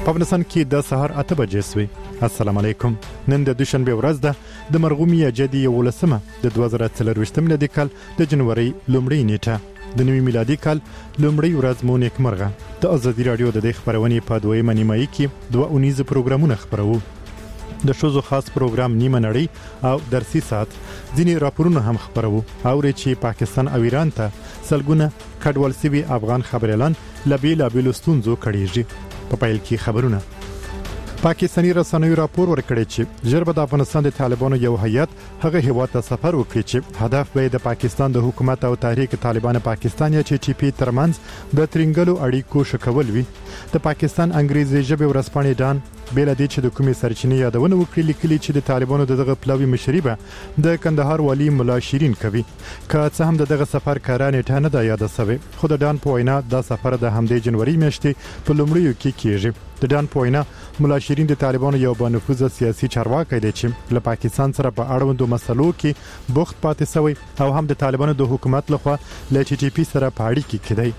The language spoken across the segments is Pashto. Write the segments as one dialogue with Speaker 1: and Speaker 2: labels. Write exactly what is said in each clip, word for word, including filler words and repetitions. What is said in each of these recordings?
Speaker 1: په افغانستان کې د سهار اته بجې سوي. السلام علیکم. نن د دوشنبه ورځ ده د مرغومي جدي ولسمه د دوه زره څلرویشتم میلادي کال د جنوري لومړۍ نیټه د نوي میلادي کال لومړۍ ورځ مو نیکمرغه. د ازادي رادیو د خبرونې په دویمه نیمایي کې دوه اونیز پروګرامونه خبرو. د شوزو خاص پروګرام نیمه نړۍ او درسي ساعت ځینې راپورونه هم خبرو او چې پاکستان او ایران ته سلګونه کډوال سوي افغان خبريالان لبي لابل ستونزو کړيږي. په پیل کې خبرونه. پاکستاني رسنیو راپور ورکړی چې ژبه د افغانستان د طالبانو یو هیئت هغه هیواد ته سفر وکړي چې هدف به د پاکستان د حکومت او تحریک طالبان پاکستان یا چې ټي پی ترمنځ د ترنګلو اړیکو شکول وي. د پاکستان انګریزي ژبه ورسپانې ډان بل د چې د کومې سرچینې یادونه وکړي لیکلي چې د طالبانو دغه پلاوی مشربه د کندهار والی مولا شیرین کوي. که څه هم دغه سفر کارانه ټانه د یاد سوي خو د ډان په وینا د سفر د همدې جنوري میاشتې په لومړیو کې کیږي. د ډان په وینا مولا شیرین د طالبانو یو بانفوذ سیاسي چارواکي دی چې له پاکستان سره په اړوندو مسلو کې بوخت پاتې شوی او هم د طالبانو د حکومت لخوا له ټي ټي پی سره په اړیکه کې دی.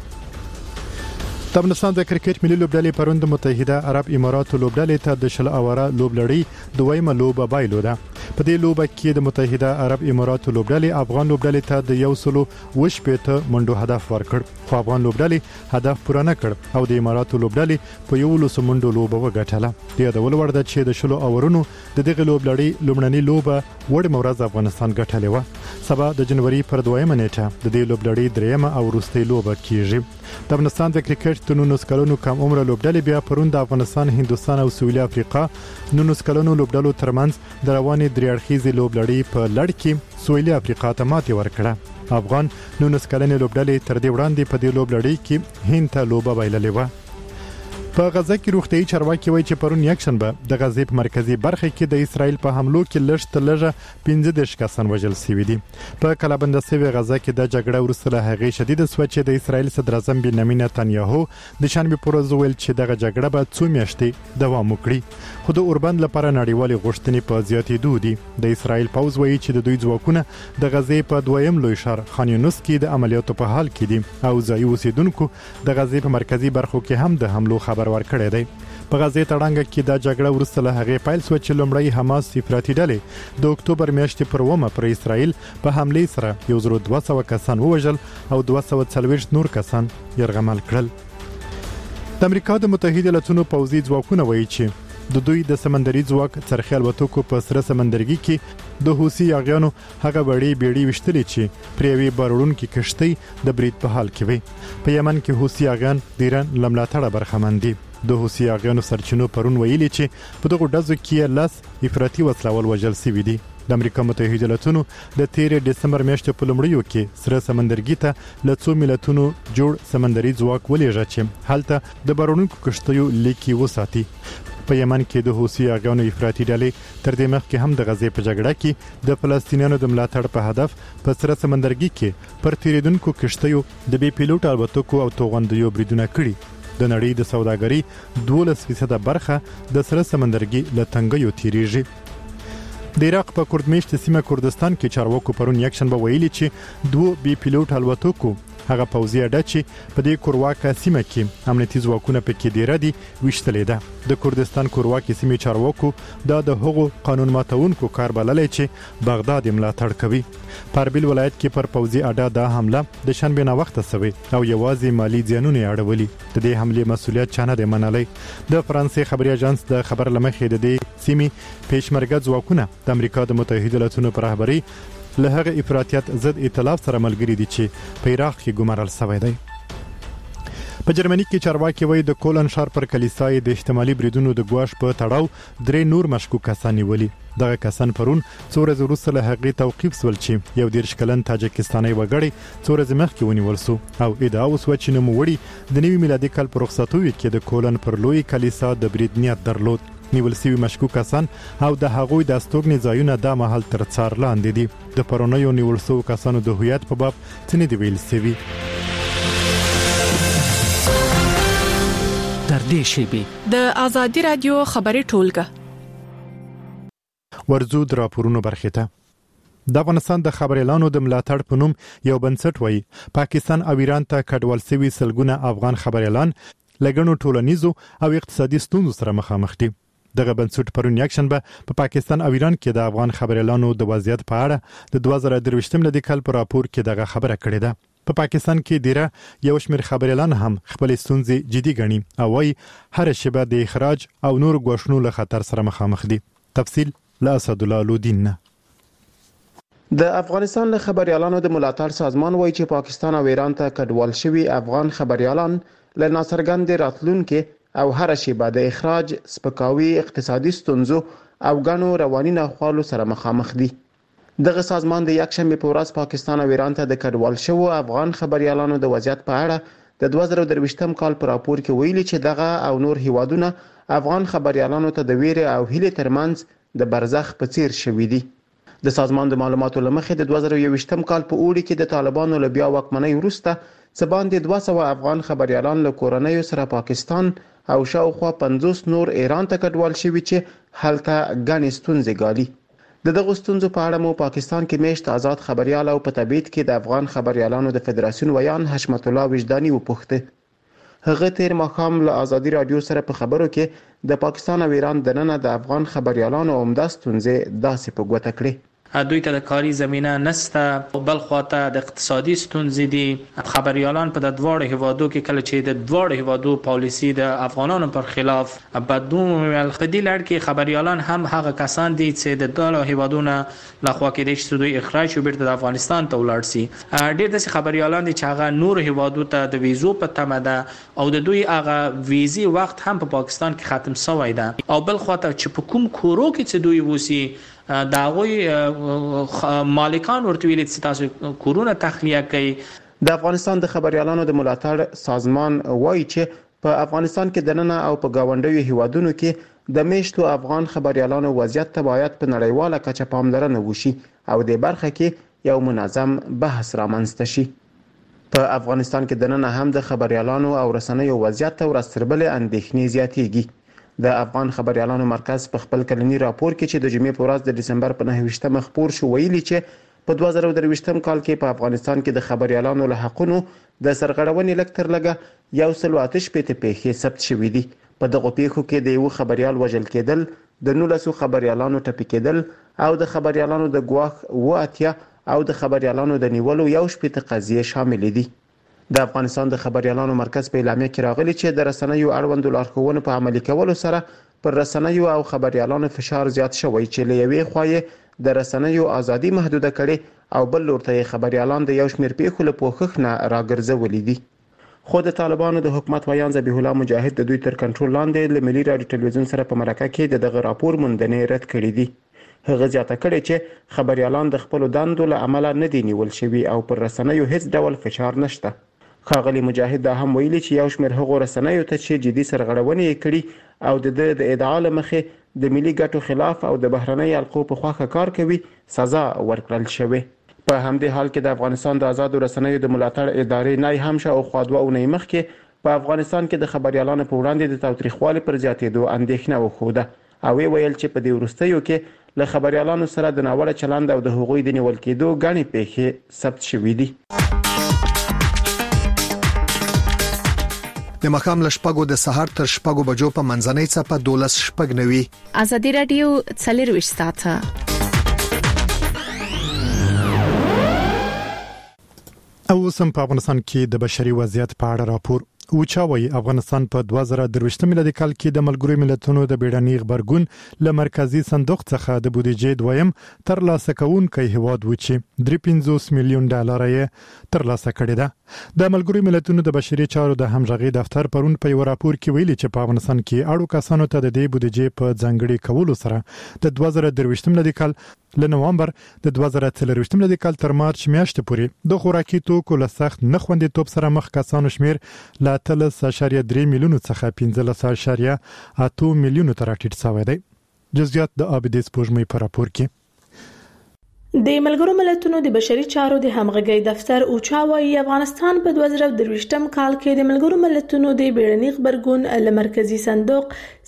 Speaker 1: د افغانستان د کرکټ ملي لوبډلې پرون د متحده عرب اماراتو لوبډلې ته د شل اوره لوبلړۍ دویمه لوبه بایلوده. په دې لوبه کې د متحده عرب اماراتو لوبډلې افغان لوبډلې ته د یو سلو وشپېته منډو هدف ورکړ خو افغان لوبډلې هدف پوره نه کړ او د اماراتو لوبډلې په یو لسو منډو لوبه وګټله. د یادول وړ ده چې د شلو اورونو د دغه لوبلړۍ لومړنۍ لوبه وړ مورز افغانستان ګټلې و. سبا د جنوري پر دویمه نیټه د دې لوبلړۍ دریمه او وروستۍ لوبه کیږي. د افغانستان د کرکټ د نونس کلونو کم عمر لوبډلې بیا پرون د افغانستان، هندستان او سویلي افریقا نونس کلونو لوبډلو ترمنځ د روانې دریاړخیزې لوبلړۍ په لړ کې سویلي افریقا ته ماتې ورکړه. افغان نونس کلنې لوبډلې تر دې وړاندې په دې لوبلړۍ کې هند ته لوبه بایللې و. په غزه کې روغتيایي چارواکي وایي چې پرون یکشنبه د غزې په مرکزی برخه کې د اسرایل په حملو کې لږ تر لږه پنځه دېرش کسان وژل شوي دي. په کلابند سوي غزه کې د جګړه وروسته له هغې شدید سوه چې د اسرایل صدر اعظم بنیامین نتنیاهو د شنبه پر ورځ ویل چې دغه جګړه به څو میاشتې دوام وکړي. خو د اوربند لپاره نړیوال غوښتنې په زیاتېدو دي. د اسرایل پوځ وایي چې د دوی ځواکونه د غزې په دویم لوی ښار خان یونس کې د عملیاتو په حال کې دي او ځایي اوسیدونکو د غزې په مرکزی برخو کې هم د حملو خبر ورکړی دی. په غزې تړانګه کې دا جګړه وروسته له هغې پیل شوه چې لومړی حماس افراطي ډلې د اکتوبر میاشتې پر اوومه پر اسرائیل په حملې سره یو زر دوه سوه کسان ووژل او دوه سوه څلوېښت نور کسان یرغمل کړل. د امریکا د متحده ایالاتونو پوځي ځواکونه وایي چې د دوی د سمندري ځواک څرخي الوتکو په سره سمندرګي کې د حوثي یاغیانو هغه وړې بیړۍ وشتلې چې پر یوې بارونکې کشتۍ د برید په حال کې وي. په یمن کې حوثي یاغیان د ایران له ملاتړه برخمن دي. د حوثي یاغیانو سرچینو پرون ویلي چې په دغه ډزو کې لس افراطي وسلوال وژل شوي دي. د امریکا متحده ایالاتونو د تیر دسمبر میاشتې په لومړیو کې سره سمندرګي ته له څو ملتونو جوړ سمندري ځواک ولېږه چې هلته د بارونکو کشتیو لیکي وساتي. په یمن کې د حوثي یاغیانو افراطي ډلې تر دې مخکې هم د غزې په جګړه کې د فلسطینیانو د ملاتړ په هدف په سره سمندرګي کې پر تیریدونکو کشتیو د بي پیلوټ الوتکو او توغندیو بریدونه کړي. د نړۍ د سوداګرۍ دولس فیصده برخه د سره سمندرګي له تنګیو تیریږي. د عراق په کردمیشت سیمه کردستان کې چارواکو پرون یکشنبه ویلي چې دوه بي پیلوټ الوتکو هغه پوځي اډه چې په دې کورواکه سیمه کې امنیتي ځواکونه پکې ډیره دي وشتلې ده. د کردستان کورواکه سیمه چارواکو دا د هغو قانون ماتونکو کار بللې چې بغداد ملاتړ کوي. په اربیل ولایت کې پر پوځي اډه دا حمله د شنبه نه وخت سوي او یوازې مالی زیانونه اړولي. د دې حمله مسولیت چانه دی منلې. د فرانسې خبري اژانس د خبر لمخې د دې سیمه پېشمرګه ځواکونه د امریکا د متحده ایالاتونو پر رهبري له هغه افراطیت ضد ائتلاف سره ملګری دي چې په عراق کې ګمارل شوی دی. په جرمني کې چارواکي وایي د کولن ښار پر کلیسای د احتمالي بریدونو د ګواښ په تړاو درې نور مشکوک کسان نیولي. دغه کسان پرون څو ورځې وروسته له هغې توقیف شول چې یو دېرش کلن تاجکستاني وګړی څو ورځې مخکې ونیول شو او ادعا وشوه چې نوموړي د نوي میلادي کال په رخصتیو کې د کولن پر لوی کلیسا د برید نیت درلود. نیول شوي مشکوک کسان او د هغوی د استوګنې ځایونه د مهال تر څار لاندې دي. د پرونیو نیول شوو کسانو د هویت په باب څه نه دی ویل شوي.
Speaker 2: تر دې شیبې
Speaker 3: د ازادي رادیو خبري ټولګه
Speaker 1: ورزو د راپورونو برخه ته. د افغانستان د خبريالانو د ملاتړ په نوم یو بنسټ وایي پاکستان او ایران ته کډوال شوي سلګونه افغان خبريالان لګڼو ټولنیزو او اقتصادي ستونزو سره مخامخ دي. دغه بنسټ پرون یکشنبه په پاکستان او ایران کې د افغان خبريالانو د وضعیت په اړه د دوه زره درویشتم لدی کال په راپور کې دغه خبره کړې ده. په پاکستان کې ډیره یو شمېر خبريالان هم خپل ستونزې جدي ګڼي او وايي هر شیبه د اخراج او نور غوښنو له خطر سره مخامخ دي. تفصیل له اسد الله لودین.
Speaker 2: د افغانستان له خبريالانو د ملاتړ سازمان وایي چې پاکستان او ایران ته کډوال شوي افغان خبريالان له ناڅرګند راتلونکو او هر شیبه د اخراج، سپکاوي، اقتصادي ستونزو او غنو رواني ناخوالو سره مخامخ دي. دغه سازمان د یکشنبه په ورځ پاکستان او ایران ته د کډوال شوو افغان خبريالانو د وضعیت په اړه د دوه زره درویشتم کال په راپور کې ویلي چې دغه او نور هیوادونه افغان خبريالانو ته د ویرې او هیلې ترمنځ د برزخ په څیر شوي دي. د سازمان د معلوماتو لمخې د دوه زره یوویشتم کال په اوړي کې د طالبانو له بیا واکمنۍ وروسته څه باندې دوه سوه افغان خبريالان له کورنیو سره پاکستان او شاوخوا پنځوس نور ایران ته کډوال شوي چې هلته غني ستونزې ګالي. د دغه ستونزو په اړه مو پاکستان کې میشت آزاد خبريال او په تبعید کې د افغان خبريالانو د فدراسیون ویان حشمت الله وجداني وپوښته. هغه تیر ماښام له آزادي رادیو سره په خبرو کې د پاکستان او ایران دننه د افغان خبريالانو عمده ستونزې داسې په ګوته کړې.
Speaker 4: دوی ته د کاري زمينه نسته، بل خواته د اقتصادي ستونزې دي. خبريالان په د دواړو هیوادو کې کله چې د دواړو هیوادو پالیسي د افغانانو پر خلاف بدلون ویل په دې لړ کې خبريالان هم هغه کسان دي چې د دواړو هیوادونو لخوا کې د شتوي اخراج او بیرته د افغانستان ته ولاړ شي. ډېر د خبريالان دي چې هغه نور هیوادو ته د ویزو په تمه ده او د دوی هغه ویزي وخت هم په پاکستان کې ختم شوی ده. او بل خواته چې په کوم کورو کې چې دوی وسی دا غوي مالکان ورته ویل چې تاسو کورونه تخلیه کوي.
Speaker 2: د افغانستان د خبريالانو د ملاتړ سازمان وایي چې په افغانستان کې دننه او په گاونډیو هیوادونو کې د میشتو افغان خبريالانو وضعیت ته باید په نړیواله کچه پاملرنه وشي او د برخه کې یو منظم بحث رامنځته شي. په افغانستان کې دننه هم د خبريالانو او رسنیو وضعیت ته ورستربلې اندېښنې زیاتېږي. د افغان خبريالانو مرکز په خپل کلنی راپور کې چې د جمعې په ورځ د دسمبر په نهه ویشتمه خپور شو ویلي چې په دوه زره درویشتم کال کې په افغانستان کې د خبريالانو له حقونو د سرغړونې لکتر لګه یو سل آتش پېته پیښې ثبت شوې دي. په دغه پیښو کې د یو خبريال وژل کېدل، د نولسو خبريالانو ټپي کېدل او د خبريالانو د ګواښ و اتیا او د خبريالانو د نیولو یو شپېته قضیې شامل دي. د افغانستان د خبريالانو مرکز په اعلامیه کې راغلي چې د رسنیو اړوندو لارښوونو په عملي کولو سره پر رسنیو او خبريالانو فشار زیات شوی چې له یوې خوا د رسنیو ازادي محدوده کړي او بل لور ته خبريالان د یو شمېر پیښو له پوښښ نه راګرځولي دي. خو د طالبانو د حکومت ویان ذبیح الله مجاهد د دوی تر کنټرول لاندې له ملي رادیو ټلویزیون سره په مرکه کې دغه راپور موندنې رد کړي دي. هغه زیاته کړي چې خبريالان د خپل دندو له عمله نه دي نیول شوي او پر رسنیو هیڅ ډول فشار نشته. ښاغلي مجاهد دا هم ویلي چې یو شمېر هغو رسنیو ته چې جدي سرغړونې یې کړي او د د ادعا له مخې د ملي ګټو خلاف او د بهرنۍ حلقو په خواخه کار کوي سزا ورکړل شوې. په همدې حال کې د افغانستان د آزادو رسنیو د ملاتړ ادارې نه هم شاوخوا دوه اونۍ مخکې په افغانستان کې د خبريالانو په وړاندې د تاوتریخوالي پر زیاتېدو اندېښنه وښوده او وی ویل چې په دې وروستیو کې له خبريالانو سره د ناوړه چلند او د هغوی د نیول کېدو غني پیښې ثبت شوې دي.
Speaker 5: د مخام لشپګو د سحر تر شپګو بجو په منځنۍ څپه دولس شپګ نوي.
Speaker 3: آزادي رادیو څلور ساعته.
Speaker 1: او سم په افغانستان کې د بشري وضعیت په اړه راپور وچاوي. افغانستان په دوه زره درویشتم میلادي کال کې د ملګرو ملتونو د بیړني خبرګون له مرکزی صندوق څخه د بودیجې دویم تر لاسه کوونکی هیواد و چې درې پنځوس میلیون ډالر یې تر لاسه کړی ده. د ملګرو ملتونو د بشري چارو د همغږي دفتر پرون په یو راپور کې ویلي چې په افغانستان کې اړو کسانو ته د دې بودیجې په ځانګړي کولو سره د دوه زره درویشتم میلادي کال له نوامبر د دوه زره څلورویشتم میلادي کال تر مارچ میاشتې پورې د خوراکي توکو له سخت نه خوندیتوب سره مخ کسانو شمیر له اتلس اعشاریه درې میلیونو څخه پنځلس اعشاریه اته میلیونو ته راټیټ شوی دی. جزئیات د ابدیس پوجمې په راپور کې.
Speaker 6: د ملګرو ملتونو د بشري چارو د همغږي دفتر اوچا وايي افغانستان په دوه زره درویشتم کال کې د ملګرو ملتونو د بیړني خبرګون له مرکزی صندوق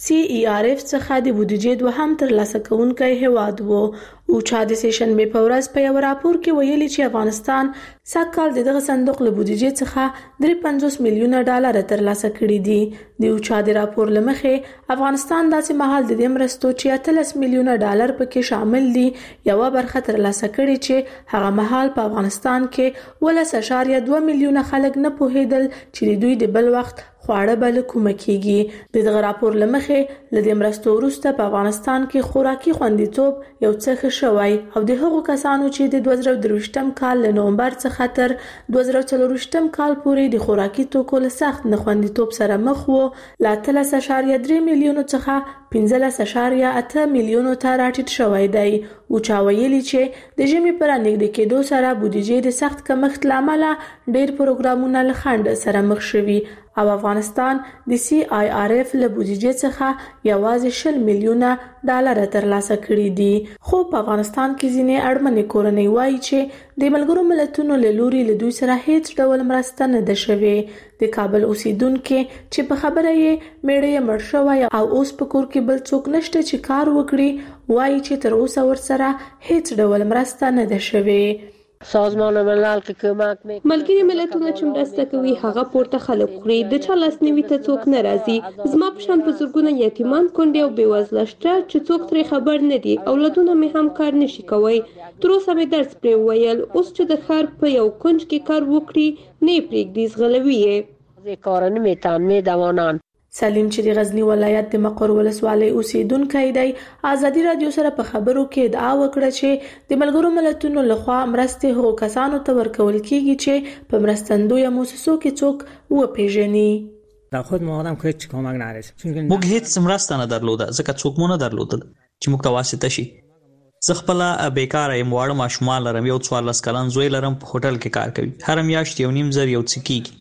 Speaker 6: سی ای آر اف څخه د بودیجې دوهم ترلاسه کوونکی هیواد وو. اوچا د سیشنبې په ورځ په یو راپور کې ویلي چې افغانستان سږکال د دغه صندوق له بودیجې څخه درې پنځوس میلیونه ډالر ترلاسه کړي دي. د اوچا د راپور له مخې افغانستان داسې مهال د دې مرستو چې اتلس میلیونه ډالر پکې شامل دي یوه برخه ترلاسه کړي چې هغه مهال په افغانستان کې ولس اشاریه دوه میلیونه خلک نه پوهېدل چې د دوی د بل وخت خواړه بل کومه کیږي. د دغه راپور لمخې لدې مرستو وروسته په افغانستان کې خوراکي خوندیتوب یو څه شوی او د هغو کسانو چې د دوه زره درویشتم کال له نومبر څخه تر دوه زره څلورویشتم کال پورې د خوراکي توکو له سخت نه خوندیتوب سره مخ وو له اتلس اشاریه درې میلیونو څخه پنځلس اشاریه اته میلیونو ته راټیټ شوی دی. اوچا ویلي چې د ژمي پر نږدې کېدو سره بودیجې د سخت کمښت له امله ډېر پروګرامونه له خنډ سره مخ شوي او افغانستان د سی آی آر اف له بودیجې څخه یوازې شل میلیونه ډالر ترلاسه کړي دي. خو په افغانستان کې ځینې اړمنې کورنۍ وایي چې د ملګرو ملتونو له لوري له دوی سره هیڅ ډول مرسته نه ده شوې. د کابل اوسیدونکو چې په خبره یې میړه مړ شوی او اوس په کور کې بل څوک نشته چې کار وکړي وایي چې تر اوسه ورسره هیڅ ډول مرسته نه ده شوې.
Speaker 7: سازمان ملل کې کومک میکنه
Speaker 8: ملګری ملتونه چې مرسته کوي هغه پورته خلک خوري د چا لاسنیوي ته څوک نه راځي. زما په شان په زرګونه یتیمان کونډې او بېوزله شته چې څوک ترې خبر نه دي اولادونه مې هم کار نشي کوي. تر اوسه مې درس پرې وویل اوس چې د ښار په یو کونج کې کار وکړي نه یې پرېږدي ځغلوي یې
Speaker 7: کار نمیتن میدوانند.
Speaker 6: سلیم چې د غزنی ولایت د مقر ولسوالۍ اوسیدونکی دی ازادي رادیو سره په خبرو کې ادعا وکړه چې د ملګرو ملتونو لخوا مرستې هغو کسانو ته ورکول کیږي چې په مرستندویه مؤسسو کې څوک وپیژني.
Speaker 9: در خود ما آدم که هیچ کمک نرسید
Speaker 10: موږ هیڅ مرسته نه درلوده ځکه څوک مو نه درلودل چې موږ ته واسطه شي. زه خپله بیکاره یم، واړه ماشومان لرم، یو څوارلس کلن زوی لرم، په هوټل کې کار کوي، هره میاشت یو نیم زر یو څه کیږي.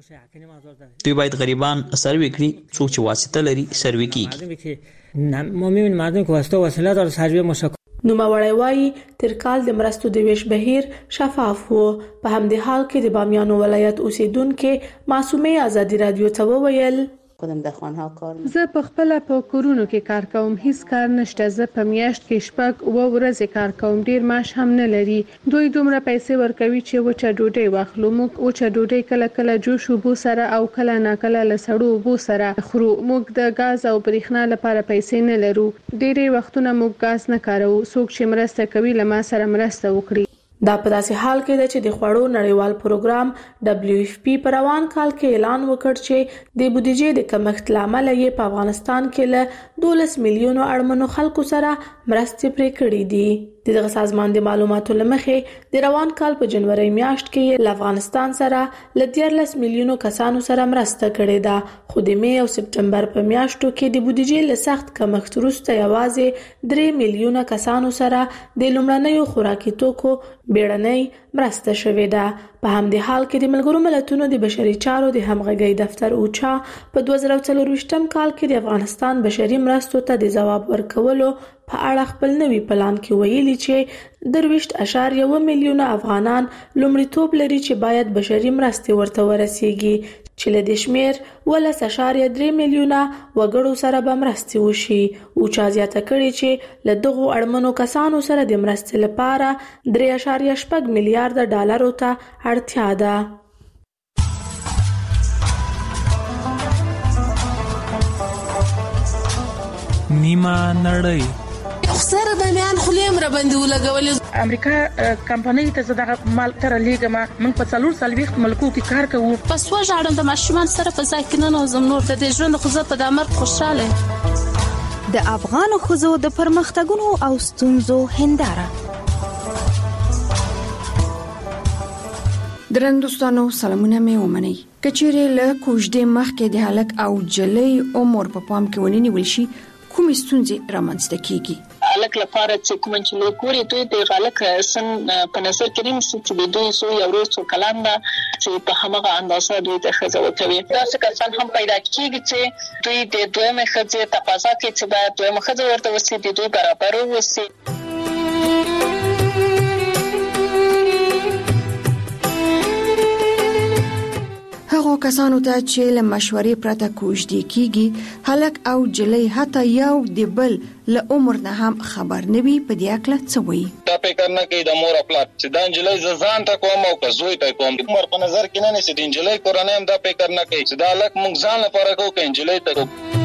Speaker 10: دوی باید غریبان سروې کړي، څوک چې واسطه لري سروې کیږي.
Speaker 9: ما میبینیم مردم که واسطه وسیله داره سروې مشکل.
Speaker 6: نوموړی وایي تر کال د مرستو د ویش بهیر شفاف وو. په همدې حال کې د بامیانو ولایت اوسیدونکو معصومه ازادي رادیو ته وویل
Speaker 11: خودم د خانها کار
Speaker 12: زه په خپل په کورونو کې کار کوم، هیڅ کار نشته. زه په میاشت کې شپږ و ورځې کار کوم، ډیر معاش هم نه لري. دوی دومره پیسې ورکوي چې وچه ډوډۍ واخلو. موږ وچه ډوډۍ کله کله جوش وبو سره او کله ناکله له سړو وبو سره خورو. موږ د غاز او برېښنا لپاره پیسې نه لرو. ډېری وختونه موږ غاز نه کاروو. څوک چې مرسته کوي له ما سره مرسته وکړي.
Speaker 6: دا په داسې حال کې ده چې د خوړو نړیوال پروګرام دبلیو ایف پی په روان کال کې اعلان وکړ چې د بودیجې د کمښت له امله یې په افغانستان کې له دولس میلیونو اړمنو خلکو سره مرستې پرې کړې دي. د دغه سازمان د معلوماتو له مخې د روان کال په جنوري میاشت کې له افغانستان سره له دیارلس میلیونو کسانو سره مرسته کړې ده. خو د می او سپټمبر په میاشتو کې د بودیجې له سخت کمښت وروسته یوازې درې میلیونه کسانو سره د لومړنیو خوراکي توکو بیړنۍ مرسته شوې ده. په همدې حال کې د ملګرو ملتونو د بشري چارو د همغږۍ دفتر اوچا په دوه زره څلورویشتم کال کې د افغانستان بشري مرستو ته د ځواب ورکولو په اړه خپل نوي پلان کې ویلي چې درویشت اشاریه اووه میلیونه افغانان لومړیتوب لري چې باید بشري مرستې ورته ورسیږي، چې له دې شمېر ولس اشاریه درې میلیونه وګړو سره به مرستې وشي. اوچا زیاته کړې چې له دغو اړمنو کسانو سره د مرستې لپاره درې اشاریه شپږ میلیارډ ډالرو ته اړتیا ده.
Speaker 13: نیمه نړۍ
Speaker 14: سره د میان خلیم را باندې ولګولې.
Speaker 15: امریکا کمپنۍ ته زده مال تر لیګما موږ په څلور سلويخت ملکو کې کار کوو.
Speaker 14: پس وژاړم د ماشومان سره په ځکه نه زم نور د ژوند خو زه په دمر خوشاله.
Speaker 3: د افغان خزو د پرمختګونو او ستونزو هنداره.
Speaker 16: درندوستانو سلامونه مې ومنئ. کچېرې له کوژدې مخکې د هلک او جلۍ عمر په پام کې ونیول شي کومې ستونزې رامنځته کیږي.
Speaker 17: هلک لپاره چې کوم چې له کوري دوی د غلک سن په نظر کې نیسي چې دوی سو یو ورځ څو کلام ده چې په همغه اندازه دوی د خزو کوي. دا څه کسان هم پیدا کیږي چې دوی د دویمه خزې تقاضا کوي چې باید دویمه خزه ورته وسی د دوی برابر وسی.
Speaker 16: هغه هغو کسانو ته چې له مشورې پرته کوژدې کیږي هلک او جلۍ حتی یو د بل له عمر نه هم خبر نه وي په دې اړه څه وایي.
Speaker 11: دا فکر نه کوي د مور خپل چې دا جلۍ ځان ته کوم او زوی ته کوم عمر په نظر کې نه نشي د جلۍ کورنۍ هم دا فکر نه کوي چې دا هلک موږ ځان لپاره کوو کې جلۍ ته کوو.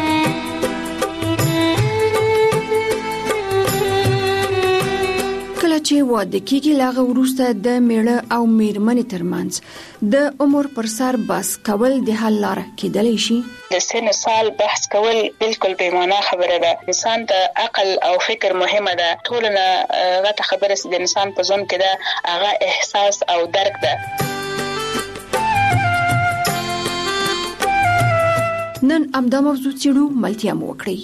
Speaker 16: کله چې واده کېږي لاغه وروسته د میړه او میرمنې ترمنځ د عمر پر سر بحث کول د حل لاره کېدلی شي.
Speaker 17: د سن سال بحث کول بالکل بې معنا خبره ده. انسان ته عقل او فکر مهمه ده. ټولنه غته خبره چې د انسان په ژوند کې ده هغه احساس او درک ده.
Speaker 16: نن امدا موضوع څېړو ملتیا مو وکړئ.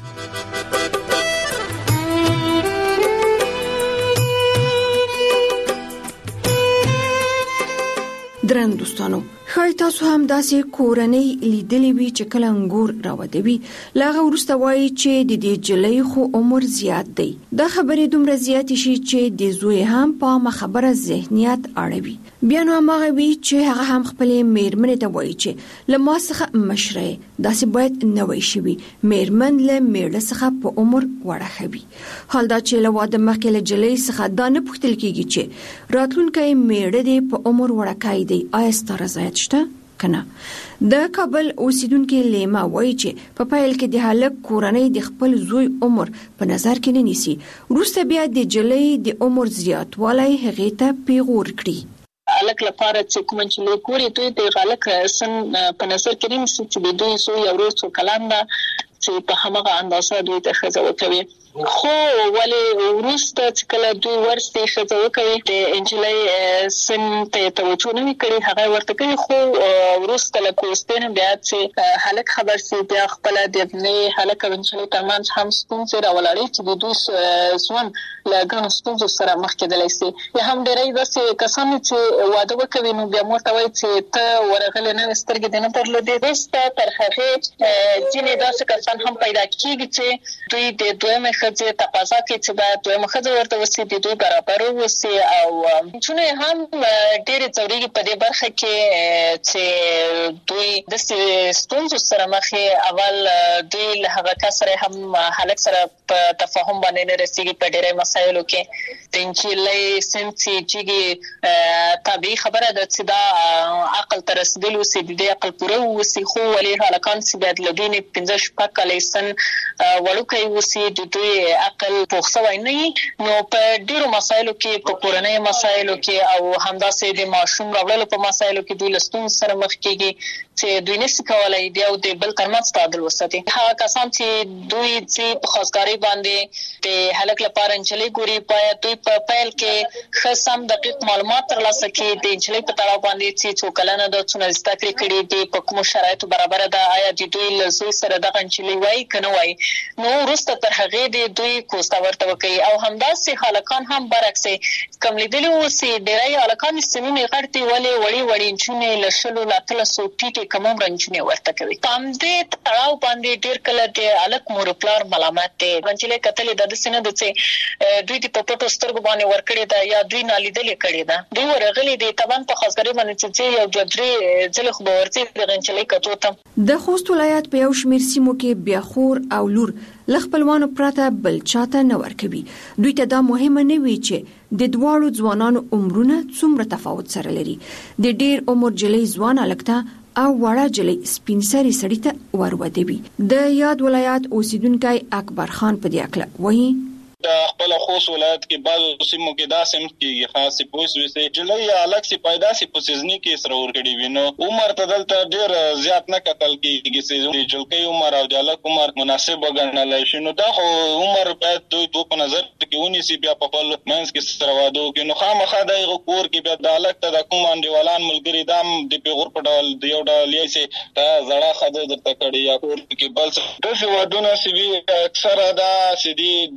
Speaker 16: درن دوستانو خای تاسو هم داسې کورنۍ لیدلې وي چې کله انګور راوډوي لاغه ورسته وایي چې د دې جلۍ خو عمر زیات دی. دا خبرې دومره زیات شي چې د زوی هم په خبره ذهنیت اړوي. بیا نو هغه وی چې هغه هم خپل میرمنې ته وایي چې لما څخه مشره داسې باید نه وي شي میرمن له میړه څخه په عمر وړه خوي. حال دا چې له واده مخکې له جلۍ څخه دا نه پوښتل کیږي چې راتلونکی میړه دې په عمر وړه کوي آیا ستاره زیات شته کنه. د کابل اوسیدونکو لیما وایي چې په پایل کې د هلک کورنۍ د خپل زوی عمر په نظر کې نه نیسي. وروسته بیا د جلۍ د عمر زیاتوالی هغې ته پیغور کړي.
Speaker 17: هلک لپاره چې کوم چې له کورې دوی د هلک سن په نظر کې نیسي چې د دوی زوی یو ورځ څو کلن ده چې په همغه اندازه دوی ته ښځه وکوي. خو ولې وروسته چې کله دوی ورسته ښځه وکوي د انجلۍ سن ته توجه نه کړي هغه ورته کوي. خو وروسته له کوستین بیا چې هلک خبر سي بیا خپل د ابنې هلک او انجلۍ ترمنځ هم ستونزې راولړي چې د دوی ژوند له ګڼو ستونزو سره مخ کېدلی سي. یا هم ډېری داسې کسان چې واده وکوي نو بیا مور ته وایي چې ته ورغلې نه سترګې دې نه درلودې. وروسته تر هغې ځینې داسې کسان هم پیدا کېږي چې دوی د دویمې ښځې تقاضا کوي چې باید دویمه ښځه ورته وسي د دوی برابر وسي. او نجونې هم ډېرې ځورېږي په دې برخه کې چې دوی داسې ستونزو سره مخ اول دوی له هغه کس سره هم هلک سره په تفاهم باندې نه رسېږي په ډېری مسایلو کې. د نجلۍ سن چې جګې طبیعي خبره ده چې دا عقل ته رسېدلي اوسي د دې عقل پوره واوسي. خو ولې هلکان چې باید له دوی نه پنځه شپږ کاله سن وړوکی اوسي د دوی عقل پوخ شوی نه وي. نو په ډېرو مسایلو کې په کورنۍ مسایلو کې او همداسې د ماشوم راوړلو په مسایلو کې دوی له ستونزو سره مخ کېږي چې دوی نشي کولی د یو د بل ترمنځ تعادل وساتي. هغه کسان چې دوی چې په خواستګارۍ باندې د هلک لپاره نجلۍ ګوري باید دوی په پیل کې ښه سم دقیق معلومات ترلاسه کړي د نجلۍ په تړاو باندې چې څو کلنه ده څومره زده کړې کړي دي په کومو شرایطو برابره ده آیا د دوی له زوی سره دغه نجلۍ وایي که نه وایي. نو وروسته تر هغې د دوی کوسته ورته وکوي. او همداسې هلکان هم برعکس کوم لیدلي اوسي ډېری هلکان سنونه غټ دي ولې وړې وړې نجونې له شلو له اتلسو ټیټې کم عمره نجونې ورته کوي. په همدې تړاو باندې ډېر کله د هلک مور پلار ملامت دی. نجلۍ کتلې ده داسې نه ده چې دوی د په پټو سترګو باندې ورکړې ده یا دوی نالیدلې کړې ده. دوی ورغلي دي طبعا په خواستګارۍ باندې چې ځې یو دوه درې ځلې خو به ورځي دغه نجلۍ کتو ته.
Speaker 16: د خوست ولایت په یو شمېر سیمو کې بیا خور او لور له خپلوانو پرته بل چاته نه ورکوي. دوی ته دا مهمه نه وي چې د دواړو ځوانانو عمرونه څومره تفاوت سره لري. د ډېر عمر جلۍ ځوان هلک ته او وړه جلۍ سپین سرې سړي ته ورودوي. د یاد ولایت اوسیدونکی اکبر خان په دې اړه وایي
Speaker 11: د خپل خوست ولایت کې بعض سیمو کې داسې هم کېږي خاصې پوه سوې جلۍ یا هلک چې پیدا سي په سیزني کې سره ورکړي وي نو عمر ته دلته ډېر زیات نه کتل کېږي چې د جلکۍ عمر او د هلک عمر مناسب وګڼلی شي. نو دا خو عمر باید دوی دوی په نظر کې ونیسي بیا په خپل منځ کې سره واده وکړي. نو خامخا د هغه کور کې بیا د هلک ته د کوم انډیوالان ملګري دا هم د پیغور په ډول د یو ډول یې چې دا زړه ښځه درته کړې یا کور کې بل څه داسې وادونه چې وي اکثره دا چې دي د مونږ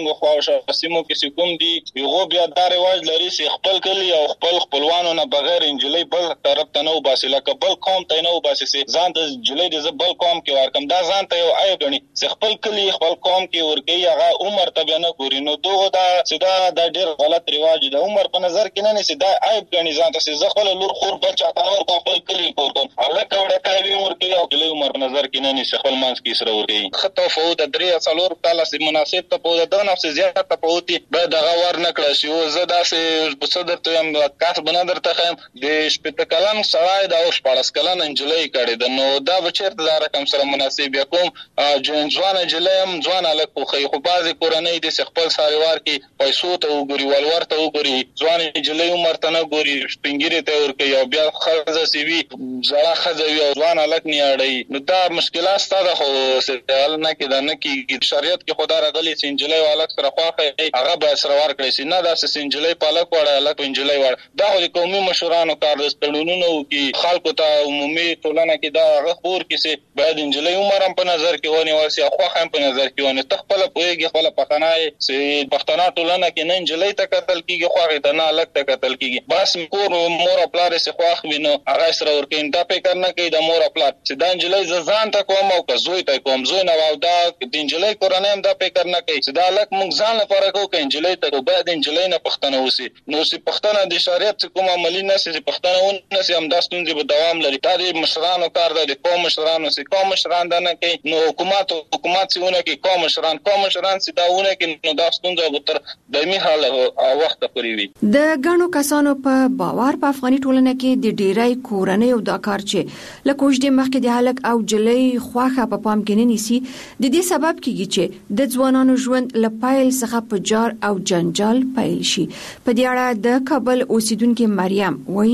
Speaker 11: زمونږ خواوشا سیمو کې کوم دي یو بیا دا رواج لري چې خپل کلی او خپل خپلوانو نه بغیر انجلۍ بل طرف ته نه وباسي لکه بل قوم ته نه وباسي ځان ته انجلۍ د بل قوم کې ورکم دا ځان ته یو عیب غني چې خپل کلی خپل قوم کې ورګي هغه عمر ته نه ګوري نو دوه دا سدا دا ډېر غلط رواج دی عمر په نظر کې نه نسی دا عیب غني ځان ته چې خپل لور خور بچا ته ور خپل کلی کوم الله کاوړه کوي ورګي او کلی عمر په نظر کې نه نسی خپل مانس کې سره ورګي خطو فوت درې څلور تعالی سي مناسب ته په د نفس زیات ته پوتي به دغه ور نکړه شو زه دا سه په صدر ته هم کاس بنادر ته خیم د شپته کلام سړای دا اوس پړس کلان انجلۍ کړي د نو دا بچرته دا رقم سره مناسب کوم جن ځوان انجلۍ هم ځوان الک خو خو بازي کورنۍ د خپل ساروار کې پیسو ته وګوري ولور ته وګوري ځوان انجلۍ عمر ته نه ګوري سپینګری ته ورکي او بیا خرزه سی وی زړه خزوي او ځوان الک نه اړي نو دا مشکلات ستاسو خو سوال نه کېد نه کې شریعت کې خدا راغلي سنجلۍ والک سره خواخه هغه به سره ور کړی سي نه دا سنجلۍ پالک وړه الک انجلۍ وړه دا د قومي مشورانو کار د ستړونونو کې خلکو ته عمومي ټولنه کې دا غفور کې سي باید انجلۍ عمر هم په نظر کې ونی ورسي خو هم په نظر کې ونی تخپل پويږي خپل پخنای سي پښتنه ټولنه کې نه انجلۍ ته قتل کیږي خو غي نه الک ته قتل کیږي بس کور مور خپل سي خو وینو هغه سره ورکین دا په کار نه کوي د مور خپل چې دا انجلۍ ځان ته کوم او زوی ته کوم زوی نه او دا د انجلۍ کورنۍ هم دا په کار نه کوي چې دا الک موږ ځان لپاره کوو ک انجلۍ ته باید انجلۍ نه پښتنه وسی نو سي پښتنه د شریعت کوم عملی نه سي پښتنه ون نه سي هم دا ستونزې به دوام لري دا د مشرانو کار دی د قوم مشرانو سي قوم مشران دا نه کوي نو حکومت حکومت سيونه کې قوم مشران قوم مشران سي داونه کې نو دا ستونزه به تر دایمي حال او وخت پورې وي
Speaker 16: د غنو کسانو په باور په افغاني ټولنه کې د ډیرای کورنۍ او دا کار چې لکه د مخکې د هلک او جلې خواخه په پام کې نه نیسي د دې سبب کیږي چې د ځوانانو ژوند لپایل څخه په جار او جنجال پیل شي په دې اړه د کابل اوسیدونکو مریم وایي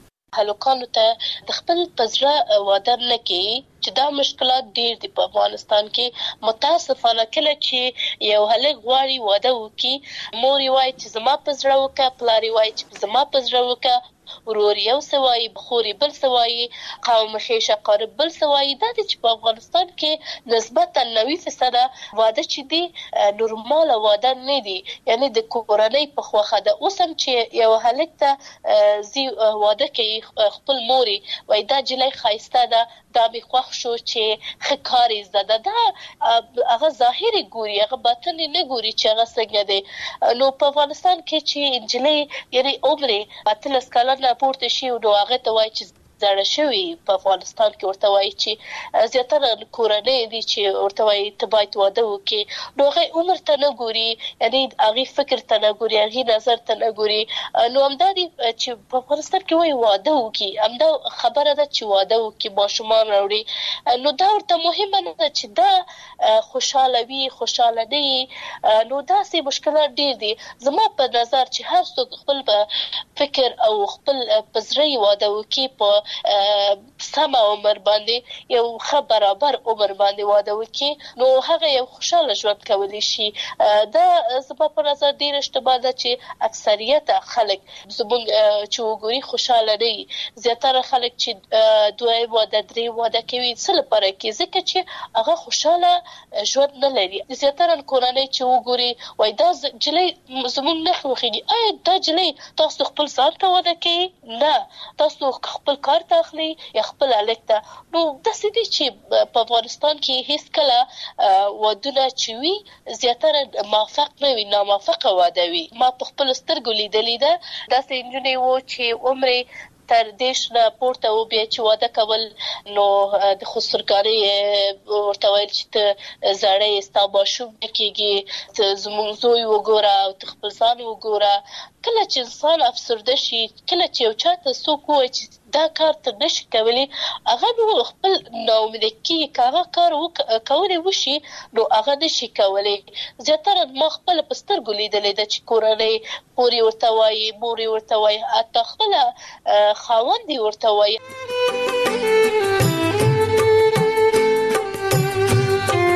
Speaker 18: هلکانو ته د خپل پزړه واده نه کوي چې دا مشکلات ډیر دي په افغانستان کې متاسفانه کله چې یو هلک غواړي واده وکړي مور یې وایي چې زما پزړه وکړه پلار یې وایي چې زما پزړه وکړه ورور یو سوای بخوري بل سوای قوم خیشه قرب بل سوای دا چې په افغانستان کې نسبتا نوي فیصد واده چې دي نورمال واده نه دي یعنی د کورنۍ په خوخه ده اوسم چې یو هلک ته زی واده کوي خپل موري وای دا جلای خایسته ده دا به خوښ شو چې خکاري زده ده هغه ظاهري ګوري هغه باطن نه ګوري چې هغه څنګه دی نو په افغانستان کې چې انجلۍ یعنی عمره اتلس کلن پورته شي او هغه ته وایي چې زړه شوی په افغانستان کې ورته وایي چې زیاتره کورنۍ دي چې ورته وایي ته باید واده وکړي نو هغه عمر ته نه ګوري یعنی هغه فکر ته نه ګوري هغه نظر ته نه ګوري نو همدا دي چې په افغانستان کې وایي واده وکړي همدا خبره ده چې واده وکړي ماشومان راوړي نو دا ورته مهمه نه ده چې دا خوشاله وي خوشاله نه نو دا سي مشکلات ډیر دي زما په نظر چې هر څوک خپل فکر او خپل پزړی واده وکړي په سم عمر باندې یو ښه برابر عمر باندې واده وکړي نو هغه یو خوشاله ژوند کولی شي دا زما په نظر ډیر اشتباه ده چې اکثریت خلک زموږ چې وګوري خوشاله نه زیاتره خلک چې دوه واده درې واده کوي څه لپاره کې ځکه چې هغه خوشاله ژوند نه لري زیاتره کورنۍ چې وګوري وای دا جلې زموږ نه خوخيږي آیا دا جلې تاسو خپل ځان ته واده کوي نه تاسو خپل کار تاخلي یا خپل الکته نو د سدي چې په افغانستان کې هیڅ کله ودونه چوي زیاتره موافق نه وي ناموافقه واده وي ما په خپل سترګو لیدلې ده د سنجنې وو چې عمره تر دیش نه پورته او بیا چې واده کول نو د خسرګاری ورته ویل چې ته زړې استاباشو کېږي زموږ زوی وګوره او خپل ځان وګوره کله چې انسان افسرده شي کله چې یو چاته څوک وایي چې دا کار ته نشي کولی هغه نو خپل ناامید کېږي که هغه کار کولی وشي نو هغه نشي کولی زیاتره ما خپله په سترګو لیدلې ده چې کورنۍ خور یې ورته وایي مور یې ورته وایي حتی خپله خاوند یې ورته وایي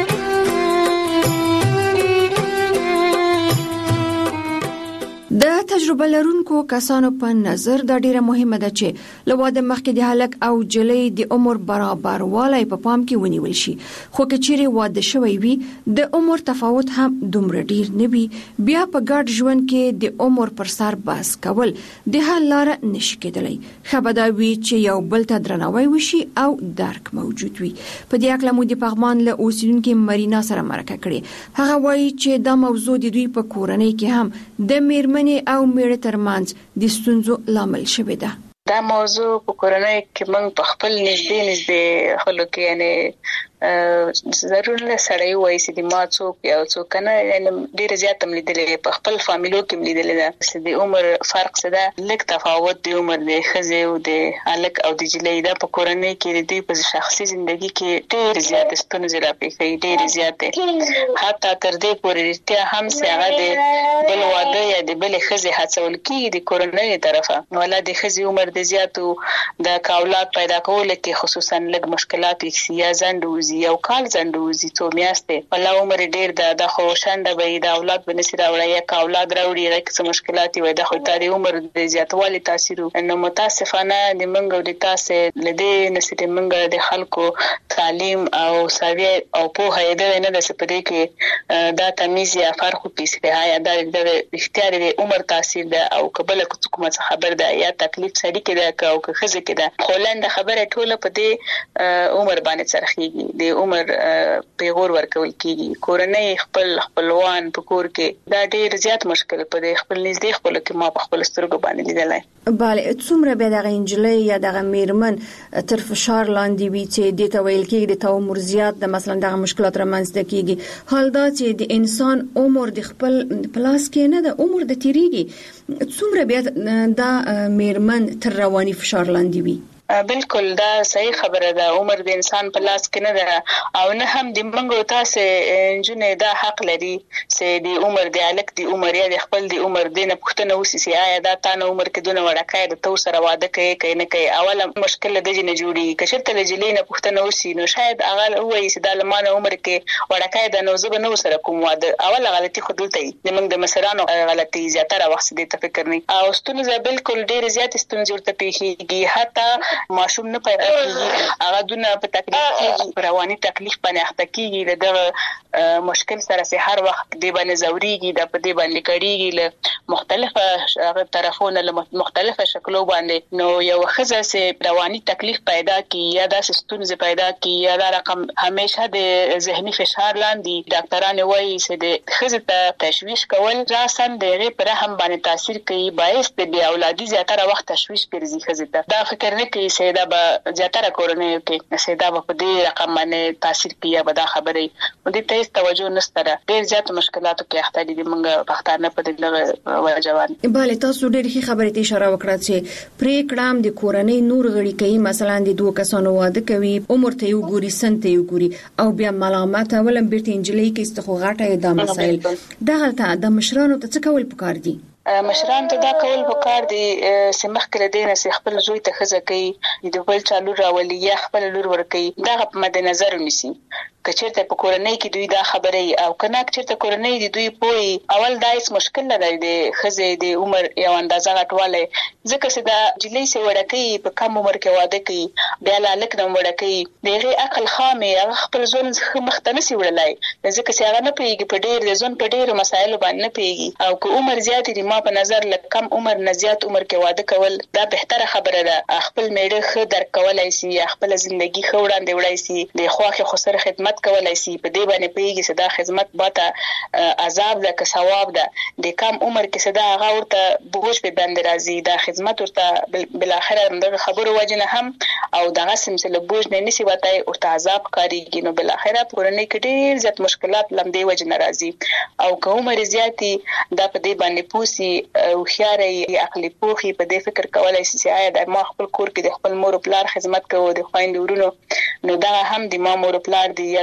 Speaker 16: د تجربه لرونکو کسانو په نظر دا ډیره مهمه ده چې له واده مخکې د هلک او جلۍ د عمر برابروالی په پام کې ونیول شي، خو که چیرې واده شوی وي د عمر تفاوت هم دومره ډیر نه وي، بیا په ګډ ژوند کې د عمر پر سر بحث کول د حل لاره نشي کېدلی. ښه به دا وي چې یو بل ته درناوی وشي او درک موجود وي. په دې اړه مو د پغمان له اوسیدونکو مرینا سره مرکه کړې. هغه وایي چې دا موضوع د دوی په کورنۍ کې هم د میرمنې او میړه ترمنځ د ستونزو لامل شوې ده.
Speaker 17: دا موضوع په کورنۍ کې موږ په خپل نږدې نږدې خلکو کې یعنی ضرور له سړی وایي چې د ما څوک یا څوک نه یعنی ډیر زیات ملیدلې په خپل فامیلو کې ملیدلې ده چې د عمر فرق څه ده، لږ تفاوت د عمر د ښځې او د هلک او د جلۍ ده په کورنۍ کې د دوی په شخصي ژوندۍ کې ډیر زیات ستونزې راپېښوي، ډیر زیاتې، حتی تر دې پورې رښتیا هم چې هغه د بل واده یا د بلې ښځې هڅول کېږي د کورنۍ طرفه، ولا د ښځې عمر د زیاتو د اولاد پیدا کولو کې خصوصا لږ مشکلات یې یا ځنډ وځي یو کال ځنډ وځي څو میاشتې، ولا عمر ډیر ده د خو شنده به د اولاد بنسي راوړي یا که اولاد راوړي هغه څه مشکلات وي د خو تاري عمر د زیاتوالي تاثیر نو متاسفانه د منګو د تاسو لدې نسته منګو د خلکو تعلیم او ساوی او په هيده نه د سپدې کې دا تمیز یا فرق پیسه یا د اختیار د عمر تاثیر ده او قبل کومه خبر ده یا تکلیف سړي کې ده او که خزه کې ده خولند خبره ټوله په دې عمر باندې څرخيږي، د عمر پیغور ورکول کیږي، کورنۍ خپل خپلوان په کور کې دا ډیر زیات مشکل په دې خپل نږدې خپل کې ما په خپل سترګو باندې لیدلای.
Speaker 16: بله څومره به دغه انجلۍ یا دغه میرمن تر فشار لاندې وي چې د تویل کې د تو عمر زیات د مثلا دغه مشکلات رامنځته کیږي، حال دا چې د انسان عمر د خپل پلاس کې نه د عمر د تیریږي، څومره به دا میرمن تر رواني فشار لاندې وي.
Speaker 17: بالکل دا صحیح خبره ده، عمر د انسان په لاس کې نه ده او نه هم د منګو تاسو انجنې دا حق لري چې د عمر د الک د عمر یا د خپل د عمر د نه پښتنه وسی سي آیا دا تانه عمر کې دونه وړکای د تو سره واده کوي کوي نه کوي، اوله مشکل د جن جوړي کشرته لجلې نه پښتنه وسی نو شاید هغه وایي چې د لمانه عمر کې وړکای د نو زب نو سره کوم واده، اوله غلطي خودلته د منګ د مسرانو غلطي زیاتره وخت دې تفکر نه او ستونزه بالکل ډیر زیات ستونزه ورته پیښیږي، حتی ماشوم نه پیدا کیږي هغه دونه په تکلیف کې رواني تکلیف باندې اخته کیږي، دغه مشکل سره سه هر وخت دی باندې زوريږي د په دی باندې کړيږي له مختلفه طرفونو له مختلفه شکلو باندې، نو یو خزه سه رواني تکلیف پیدا کی یا د ستونزې پیدا کی یا د رقم همیشه د ذهني فشار لاندې ډاکټران وایي چې د خزه ته تشویش کول راسن دغه پر هم باندې تاثیر کوي، باعث د بی اولادي زیاتره وخت تشویش ګرځي خزه ته، دا فکر نه کوي سیدا به زیاتره کورنۍ کې سیدا به په دې رقم باندې تاثیر کوي به دا خبره و دې ته توجه نشته، ډېر زیات مشکلاتو کې اخته دي موږ پښتانه په دې وجوان.
Speaker 16: بله تاسو ډېر ښه خبرې ته اشاره وکړه چې پریکړه د کورنۍ نور غړي کوي، مثلا د دوه کسانو واده کوي عمر ته یو ګوري سن ته یو ګوري او بیا ملامت ولم بیرته انجلۍ کې استخو غاټه د مسایل دغه د مشرانو ته څه کول پکار دي؟
Speaker 17: مشران ته دا کول پکار دي چې مخکې دې نه خپل زوی ته خزه کوي د بل چالو راولي یا خپل لور ور کوي دا په مد نظر ونیسي، کچېرته په کورنۍ کې دوی دا خبره او کنه کچېرته کورنۍ دي دوی پوي اول دایس مشکل نه دی د خزه د عمر یو اندازه غټواله ځکه چې دا جلې سي وړکې په کم عمر کې واده کوي بیا لاله نو وړکې دغه عقل خامي هغه خپل ځون مختنسي وړلای ځکه چې هغه نه پیږي په ډېر د ځون په ډېر مسایلو باندې نه پیږي او که عمر زیات دي ما په نظر لکه کم عمر نه زیات عمر کې واده کول دا بهتره خبره ده، خپل میړه خ در کولای شي خپل ژوندۍ خ وړاندې وړای شي د خواخه خسر خدمت کولای شي، په دې باندې پیږي چې دا خدمت باته عذاب ده که ثواب ده، د کم عمر کې صدا هغه ورته بوج په بند راځي دا خدمت ورته بل اخر دغه خبرو وجنه هم او دغه سمسله بوج نه نسی وته ورته عذاب کاریږي، نو بل اخر پرونی کې ډیر زیات مشکلات لمدې وجنه راځي او که عمر زیاتی دا په دې باندې پوسی او خياري عقلي پوخي په دې فکر کولای شي چې آیا د ما خپل کور کې د خپل مور او پلار خدمت کوو د خويند ورونو، نو دا هم د ما مور او پلار دی یا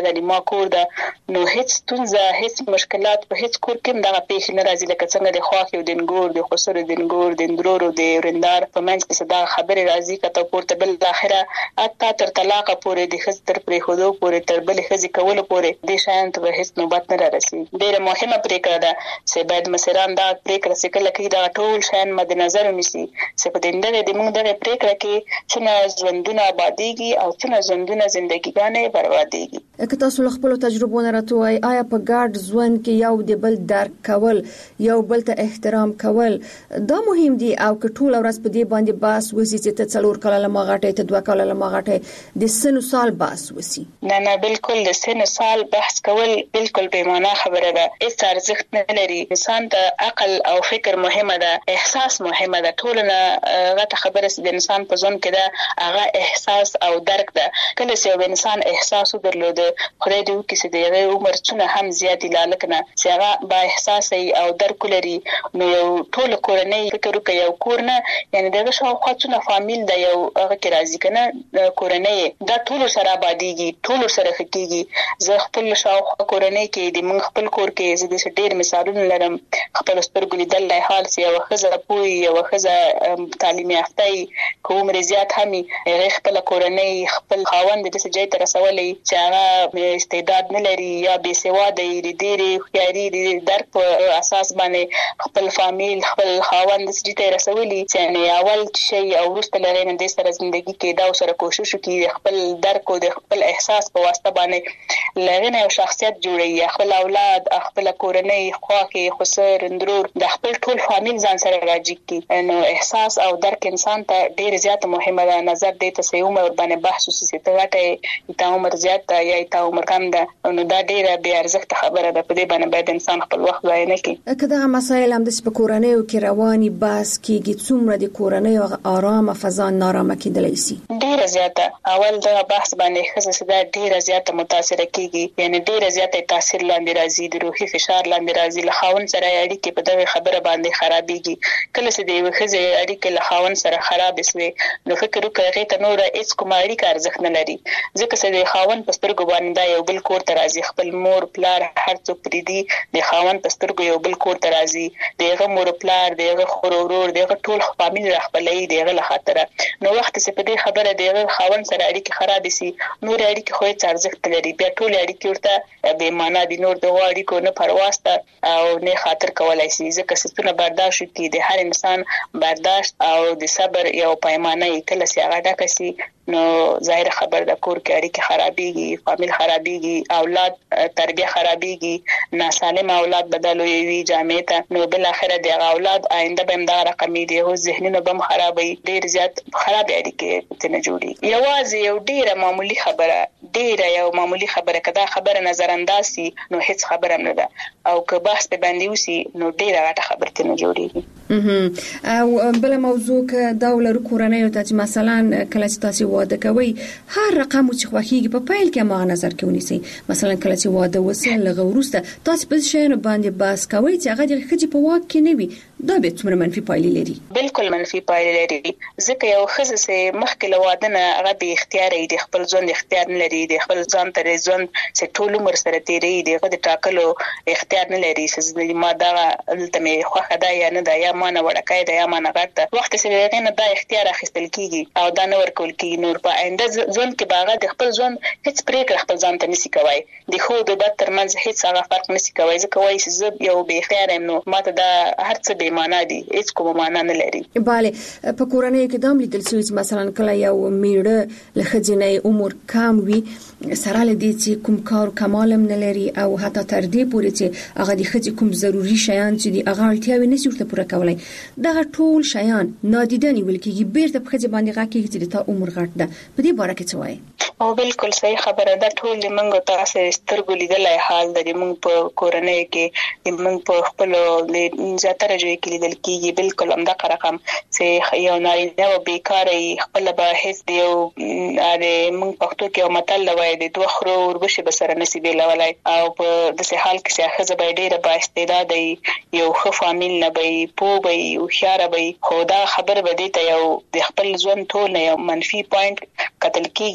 Speaker 17: د ما کور ده نو هیڅ ستونزه هیڅ مشکلات په هیڅ کور کې دغه پیښ نه راځي لکه څنګه د خواخ یو دنګور د خسر دنګور د اندرورو د ورندار په منځ کې صدا خبره راځي کته پورته بل اخره اته تر طلاق پورې د خز تر پرې خودو پورې تر بل خزي کول پورې د شان ته هیڅ نوبت نه راسي ډیره مهمه پریکړه ده چې باید مسران دا پریکړه سکل کې دا ټول شان مد نظر ونیسي چې په دنده د موږ د پریکړه کې څنګه ژوندونه آبادیږي او څنګه ژوندونه ژوندګیګانې بربادیږي.
Speaker 16: که تاسو خپل تجربو نه راټوي آیا په ګډ ژوند کې یو د بل درک کول یو بل ته احترام کول دا مهم دي او که ټول ورځ په دې باندې باس وسی چې ته څلور کاله لمغاټه ته دوه کاله لمغاټه د سن سال باس وسی
Speaker 17: نه نه بالکل د سن سال بحث کول بالکل بې معنا خبره ده هیڅ ارزښت نه لري. انسان ته عقل او فکر مهمه ده احساس مهمه ده ټول نه غته خبره چې د انسان په ځون کې ده هغه احساس او درک ده کله چې یو انسان احساس درلود خدای دې وکړي چې د عمر څونه هم زیات لالک نه چې هغه با احساس او درک لري نو یو ټول کورنۍ فکر وکړي یو کور نه یعنی دغه شاوخوا څونه فامیل ده یو هغه کې راځي کنه کورنۍ دا ټول سره آبادیږي ټول سره خکېږي. زه خپل شاوخوا کورنۍ کې د من خپل کور کې زه د ډېر مثالونه لرم خپل سترګو لیدل لای حال چې یو خزه پوي یو خزه تعلیم یافته کوم رضایت همي خپل کورنۍ خپل خاوند د څه ځای ته رسولې چې هغه استعداد نه لري یا بې سواده دی ډېری خياري د درک په اساس باندې خپل فامیل خپل خاوند د څه ته رسولې چې نه اول شي او ورسته لري د سره ژوندۍ کې دا سره کوشش وکړي خپل درک او د خپل احساس په واسطه باندې لغنه او شخصیت جوړي خپل اولاد خپل کورنۍ خواخي خسر اندرور د خپل ټول فامیل ځان سره راځي کی نو احساس او درک انسان ته ډېر زیات مهمه ده. نظر دې ته سې عمر باندې بحث وسې ته غټه ته عمر زیات یا ته عمر کم ده نو دا ډېر بې ارزښت خبره ده په دې باندې باید انسان خپل وخت ضایع نه کړي.
Speaker 16: کله مسایل هم د سپکورنۍ او کې رواني باس کېږي څومره د کورنۍ او آرامه فضا نارامه کېدلی شي
Speaker 17: ډېر زیاته اول دا بحث باندې خزه سده ډېر زیاته متاثر کیږي یعنی ډېر زیاته تاثیر لاندې راځي د روحي فشار لاندې راځي له خاون سره اړیکې په دغه خبره باندې خرابېږي کله چې د خزه اړیکې له خاون سره خراب شي نو فکر وکړئ ته نور هیڅ کوم اړیکه ارزښت نه لري ځکه چې د خاون په سترګو باندې دا یو بل کور ته راځي خپل مور پلار هر څوک پریدي د خاون په سترګو یو بل کور ته راځي دغه مور پلار دغه خور ورور دغه ټول فامیل راخپلې دغه له خاطر نو وخت چې په دې خبره دغه خاون سره اړیکې خراب شي نور اړیکې خو هیڅ ارزښت لري بیا ټول اړیکې ورته بې معنا دي نور د اړیکو نه پرواسته او نه خاطر کولای شي ځکه چې څونه برداشت کوي د هر انسان برداشت او د صبر یو پیمانه کله چې هغه ډکسي نو ظاهر خبر د کور کې اړیکې خرابېږي فامیل خرابېږي اولاد تربیه خرابېږي ناسالم اولاد بدلوي وي جامع ته نو بل اخره د اولاد آینده به دا رقمي دی او ذهنونه به خرابوي ډېر زیات خراب اړیکې ته جوړي یوازې یو ډېر معمولی خبره ډېر یو معمولی خبره کدا خبره نظر انداز سي نو هیڅ خبره نه ده او که بحث په باندې وسی نو ډېر غټه خبره ته جوړيږي.
Speaker 16: او بل موضوع ک دولت کورنۍ او ته مثلا کله چې تاسو واده کوي هر رقم چې خوخيږي په پایل کې ما نظر کې ونیسي مثلا کله چې واده وسل لغورسته تاسو په شین باندې باس کوي چې هغه د خځې په واک کې نه وي دا به څومره منفي پایلې لري
Speaker 17: بالکل منفي پایلې لري ځکه یو خزه سه مخکې لواده نه هغه به اختیار دی خپل ځون اختیار نه لري د خپل ځان تر ځون چې ټول عمر سره تیری دی د ټاکلو اختیار نه لري چې ما دا دلته مې خوخه دا یا نه دا یا ما نه وړکای دا یا ما نه غټه وخت چې نه دا اختیار اخیستل کیږي او دا نه ورکول کیږي نور په آینده ځون کې باغه د خپل ځون هیڅ پریکړه خپل ځان ته نسی کوي د خو د بد ترمنځ هیڅ هغه فرق نسی کوي ځکه وایي چې زه یو به خیر یم نو ماته دا هر څه به معنا دي هیڅ کوم معنا نه لري.
Speaker 16: bale په کورنۍ کې دام لیدل شوی مثلا کله یو میړه له خځینې عمر کم وي سره لدی چې کوم کار کمالم نه لري او حتی تر دې پورې چې هغه د خځې کوم ضروری شیان چې دی هغه اړتیاوي نشي ورته پوره کولای دا ټول شیان نادیده نیول کېږي بیرته په خځې باندې غاکې چې د عمر غټ ده په دې باره کې څه وایي
Speaker 17: او بالکل صحیح خبره ده ټول د منګو تاسو سترګو لیدلای حال د منګ په کورنۍ کې د منګ په خپل د زیاتره ځای کې لیدل کېږي بالکل هم دا رقم چې یو نارینه او بیکارې خپل به هیڅ دی او د منګ پښتو کې یو متل وایي د دوه خرو وربشه بسره نصیب لولای او په داسې حال کې چې خزه به ډیره با استعداد یو خو فامیل نه به پو به او خيار به خدا خبر به دي ته یو د خپل ځوان ټول یو منفي پوینټ قتل کېږي او په دې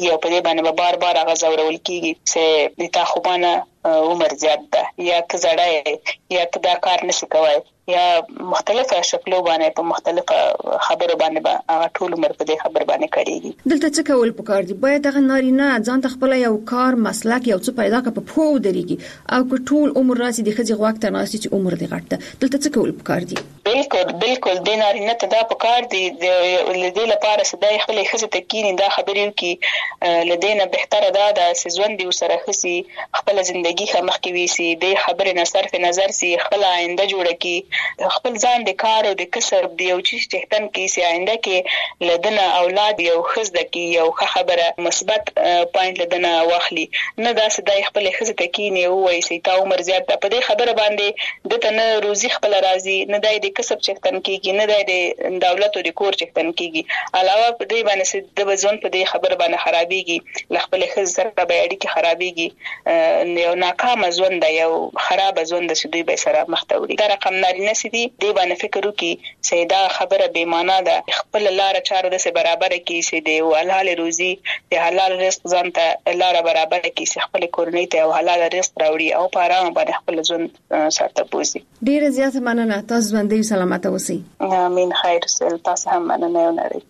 Speaker 17: باندې به بار بار هغه زورول کیږي چې د تا خوبانه عمر زیات ده یا که زړه یا که دا کار نشي کوي یا مختلفه شکلو باندې په مختلفه خبرو باندې به هغه ټول عمر په دې خبر باندې کړيږي.
Speaker 16: دلته څه کول پکار دي؟ باید هغه نارینه ځان ته خپل یو کار مسلک یو څه پیدا کړي په پوه درېږي او که ټول عمر راسي د خځې غواک ته ناسي چې عمر دې غټ ده. دلته څه کول پکار دي؟
Speaker 17: بالکل بالکل د نارینه ته دا پکار دي د لدې لپاره صداي خپل خځې ته کینی دا خبرې وکي لدينا بهتره ده د ژوند دی سره خسي خپل ژوندۍ مخ کې ویسي د خبرې نه صرف نظر سي خپل آینده جوړه کی خپل ځان د کار او د کسب دی او چې چهتن کې سي آینده کې لدنه اولاد یو خزده کې یو خبره مثبت پوینټ لدنه واخلي نه دا صداي خپل خزه ته کینی او وایي سي تا عمر زیات په دې خبره باندې د تنه روزي خپل راضي نه د کسب چهتن کېږي نه د دولت او د کور چهتن کېږي علاوه په دې باندې د وزن په دې خبره باندې خرابيږي لخپل خزه سره به اړیکه خرابيږي یو ناکام ژوند یو خراب ژوند چې دوی به سره مخ ته وړي دا رقم نارینه سي دي دی باندې فکر وکي چې دا خبره بے معنا ده خپل لار چارو د سه برابر کی سي دی او حلال روزي د حلال رزق ځان ته لار برابر کی سي خپل کورنۍ ته حلال رزق راوړي او په آرام باندې خپل ژوند سره بوزي.
Speaker 16: ډیر زیات مننه تاسو باندې سلامت اوسئ.
Speaker 17: امين خیر سل تاسو هم مننه یو نړۍ.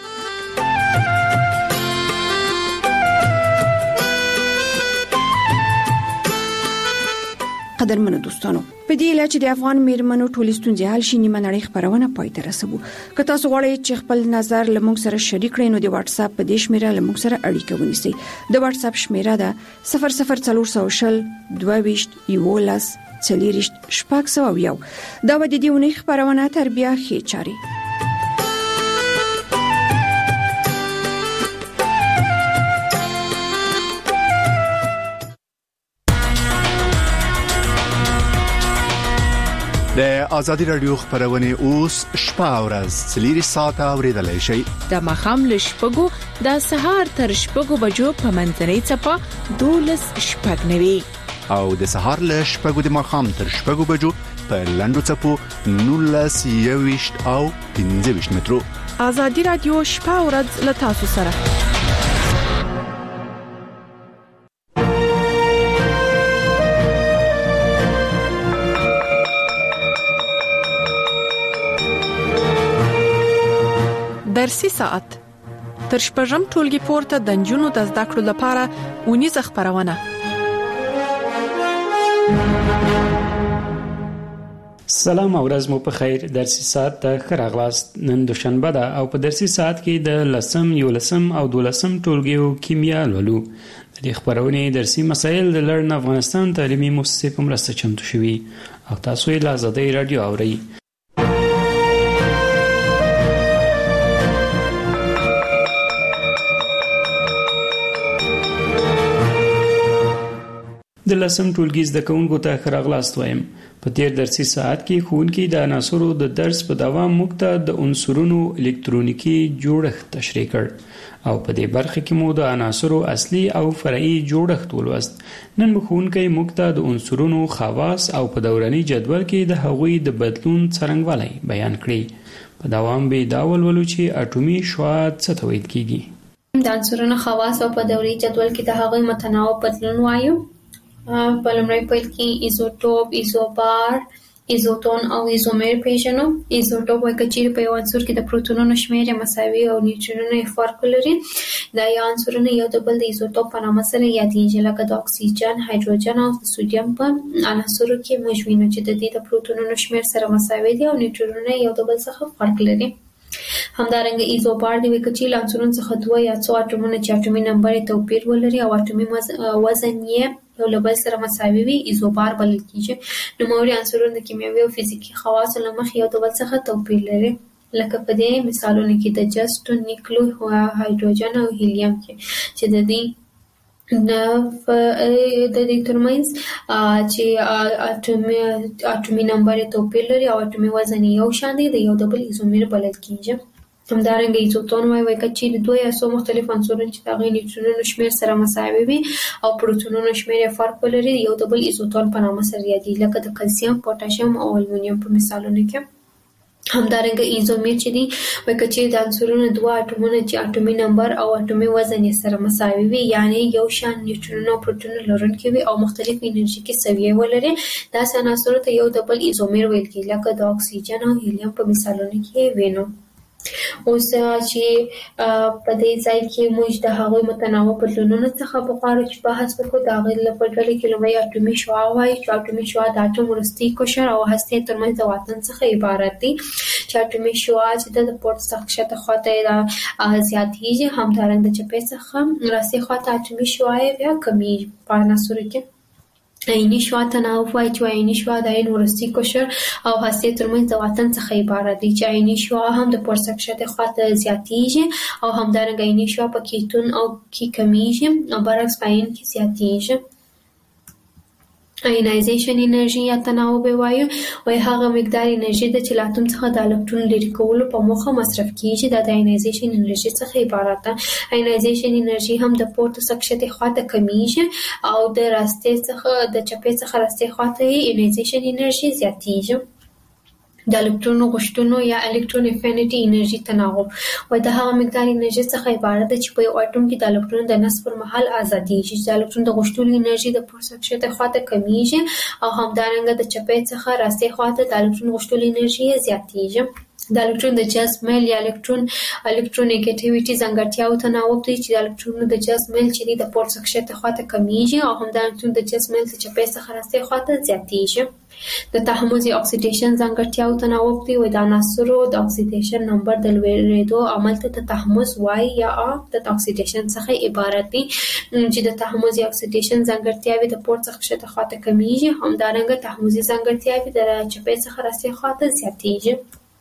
Speaker 16: قدرمنو دوستانو په دې لاره چې د افغان میرمنو ټولې ستونزې حل شي نیمه نړۍ خبرونه پای ته رسوو. که تاسو غواړئ چې خپل نظر لموږ سره شریک کړئ نو د واتس اپ په دې شمیره لموږ سره اړیکه ونیسئ. د واتس اپ شمیره ده صفر صفر څلور سوه شل دوه ویشت یولس څلوېښت شپږ سوه یو. دا به د دې اونۍ خبرونه تر بیا ښې چاري.
Speaker 19: د ازادي رادیو خبرونه اوس شپه او ورځ څلوري ساعته اوریدلای شئ.
Speaker 20: د مخام ل شپږو د سهار تر شپږو بجو په منځنۍ چپه دولس شپږ نوي
Speaker 19: او د سهار ل شپږو د مخام تر شپږو بجو په لندو چپو نولس یويشت او پنځه ویشت مترو.
Speaker 20: ازادي رادیو شپه او ورځ ل تاسو سره. درسي ساعت تر شپږم ټولګي پورته د نجونو د زده کړو لپاره ونیزه خبرونه.
Speaker 21: سلام او ورځ مو په خیر. درسي ساعت ته خراغلاست. نن دوشنبه ده او په درسي ساعت کې د لسم یولسم او دولسم ټولګیو کیمیا لولو. د دې خبرونې درسي مسایل د لړن افغانستان تعلیمي مؤسسې په مرسته چمتو شوي او تاسو یې له آزادۍ رادیو اورئ. د لسم ټولګي زده کوونکو ته خراغلاست وایم. په تیر درسي ساعت کې ښوونکي د عناصرو د درس په دوام موږ ته د عنصرونو الکترونیکی جوړښت تشریح کړ او په دې برخه کې مو د عناصرو اصلي او فرعي جوړښت ولوست. نن ښوونکي موږ ته د عنصرونو خواص او په دوراني جدول کې د هغوی د بدلون څرنګوالی بیان کړي. په دوام به دا ولولو چې اټومي شعاع څه ته ویل کیږي.
Speaker 22: د عنصرونو خواص او په دوري جدول کې د هغوی متناوب بدلون وایو. په لومړی پیل کې ایزوټوپ، ایزوبار، ایزوتون او ایزومر پیژنو. ایزوټوپ وایي چې په یو عنصر کې د پروتونونو شمیر مساوي او نیوټرونونو یې فرق لري. دا یو عنصرونه یو د بل د ایزوټوپ په نامه سره یادېږي، لکه د اکسیجن، هایدروجن او سوډیم په عناصرو کې موږ وینو چې د دې د پروتونونو شمیر سره مساوي دي او نیوټرونونه یو د بل څخه فرق لري. همدارنګه ایزوبار دی وایي چې له عنصرونو څخه دوه یا څو اټومونه چې اټومي نمبر یې توپیر ولري او اټومي وزن یې یو له بل سره مساوي وي ایزوبار بلل کیږي. نوموړي عنصرونه د کیمیاوي او فزیکي خواصو له مخې یو د بل څخه توپیر لري، لکه په دې مثالونو کې د جست، نیکلو، هایدروجن او هیلیم کې چې د دې د دې ترمنځ چې اټومي اټومي نمبر توپیر لري او اټومي وزن یو شان دی د یو د بل ایزومر بلل کیږي. همدارنګه ایزوتون وایي چې د دوه یا څو مختلف عنصرونو چې د هغوی نیوټرونونو شمیر سره مساوي وي او پروتونونو شمیر یې فرق ولري یو د بل ایزوتون په نامه سره یادېږي، لکه د کلسیم، پوټاشیم او المونیم په مثالونو کې. همدارنګه ایزومیر چې دی وایي که چیرې د عنصرونو دوه اټومونه چې اټومي نمبر او اټومي وزن یې سره مساوي وي یعنی یو شان نیوټرونونه او پروټونونه لرونکي وي او مختلف انرژیکي سویې ولري داسې عناصرو ته یو د بل ایزومیر ویل کېږي لکه د اکسیجن او هیلیم په مثالونو کې وینو. اوس چې په دې ځای کې موږ د هغوی متنوع بدلونونو څخه په غواړو چې بحث وکړو د هغې په ډلې کې لومړی اټومي شعاع وایي چې اټومي شعاع د اټوم وروستي قشر او هستې ترمنځ د واټن څخه عبارت دی چې اټومي شعاع چې د پورته څخه ښکته خواته یې زیاتېږي همدارنګه د چپې څخه راستې خواته اټومي شعاع یې بیا کمیږي. په عناصرو کې عیني شعاع تناوب وایي چې عیني شعاع د عین وروستي قشر او هستې ترمنځ د واټن څخه عبارت دی چې عیني شعاع هم د پورته څخه ښکته خواته زیاتېږي او همدارنګه عیني شعاع په کیتون او کې کمیږي او برعکس په عین کې زیاتېږي. آینایزیشن انرژي یا تناوب وایو وایي هغه مقدار انرژي ده چې له اتوم څخه د الکترون لرې کولو په موخه مصرف کیږي دا د آینایزیشن انرژي څخه عبارت ده. آینایزیشن انرژي هم د پورته څخه ښکته خواته کمیږي او د راستې څخه د چپې څخه راستې خواته یې آینایزیشن انرژي زیاتېږي. د الکترون غوښتنو یا الکترون افینټي انرژي تناوب وایي د هغه مقدار انرژي څخه عبارت ده چې په یو اټوم کې د الکترون د نصب پر مهال ازادېږي چې د الکترون د غوښتلو انرژي د پورته ښکته خواته کمیږي او همدارنګه د چپې څخه راستې خواته د الکترون غوښتلو انرژي زیاتېږي. د الکترون د جذب میل یا الکترون الکترونیګټیویټي ځانګړتیاو تناوب دی چې د الکترونونو د جذب میل چې دی د پورته ښکته خواته کمیږي او همدارنګه د جذب میل د چپې څخه راستې خواته زیاتېږي. د تحمض یا اکسیډیشن ځانګړتیاو تناوب دی وایي د عناصرو د اکسیډیشن نمبر د لوړېدو عمل ته د تحمض وایي یا د اکسیډیشن څخه عبارت دی چې د تحمض یا اکسیډیشن ځانګړتیاوې د پورته څخه ښکته خواته کمیږي همدارنګه تحمضي ځانګړتیاوې د چپې څخه راستې خواته زیاتېږي.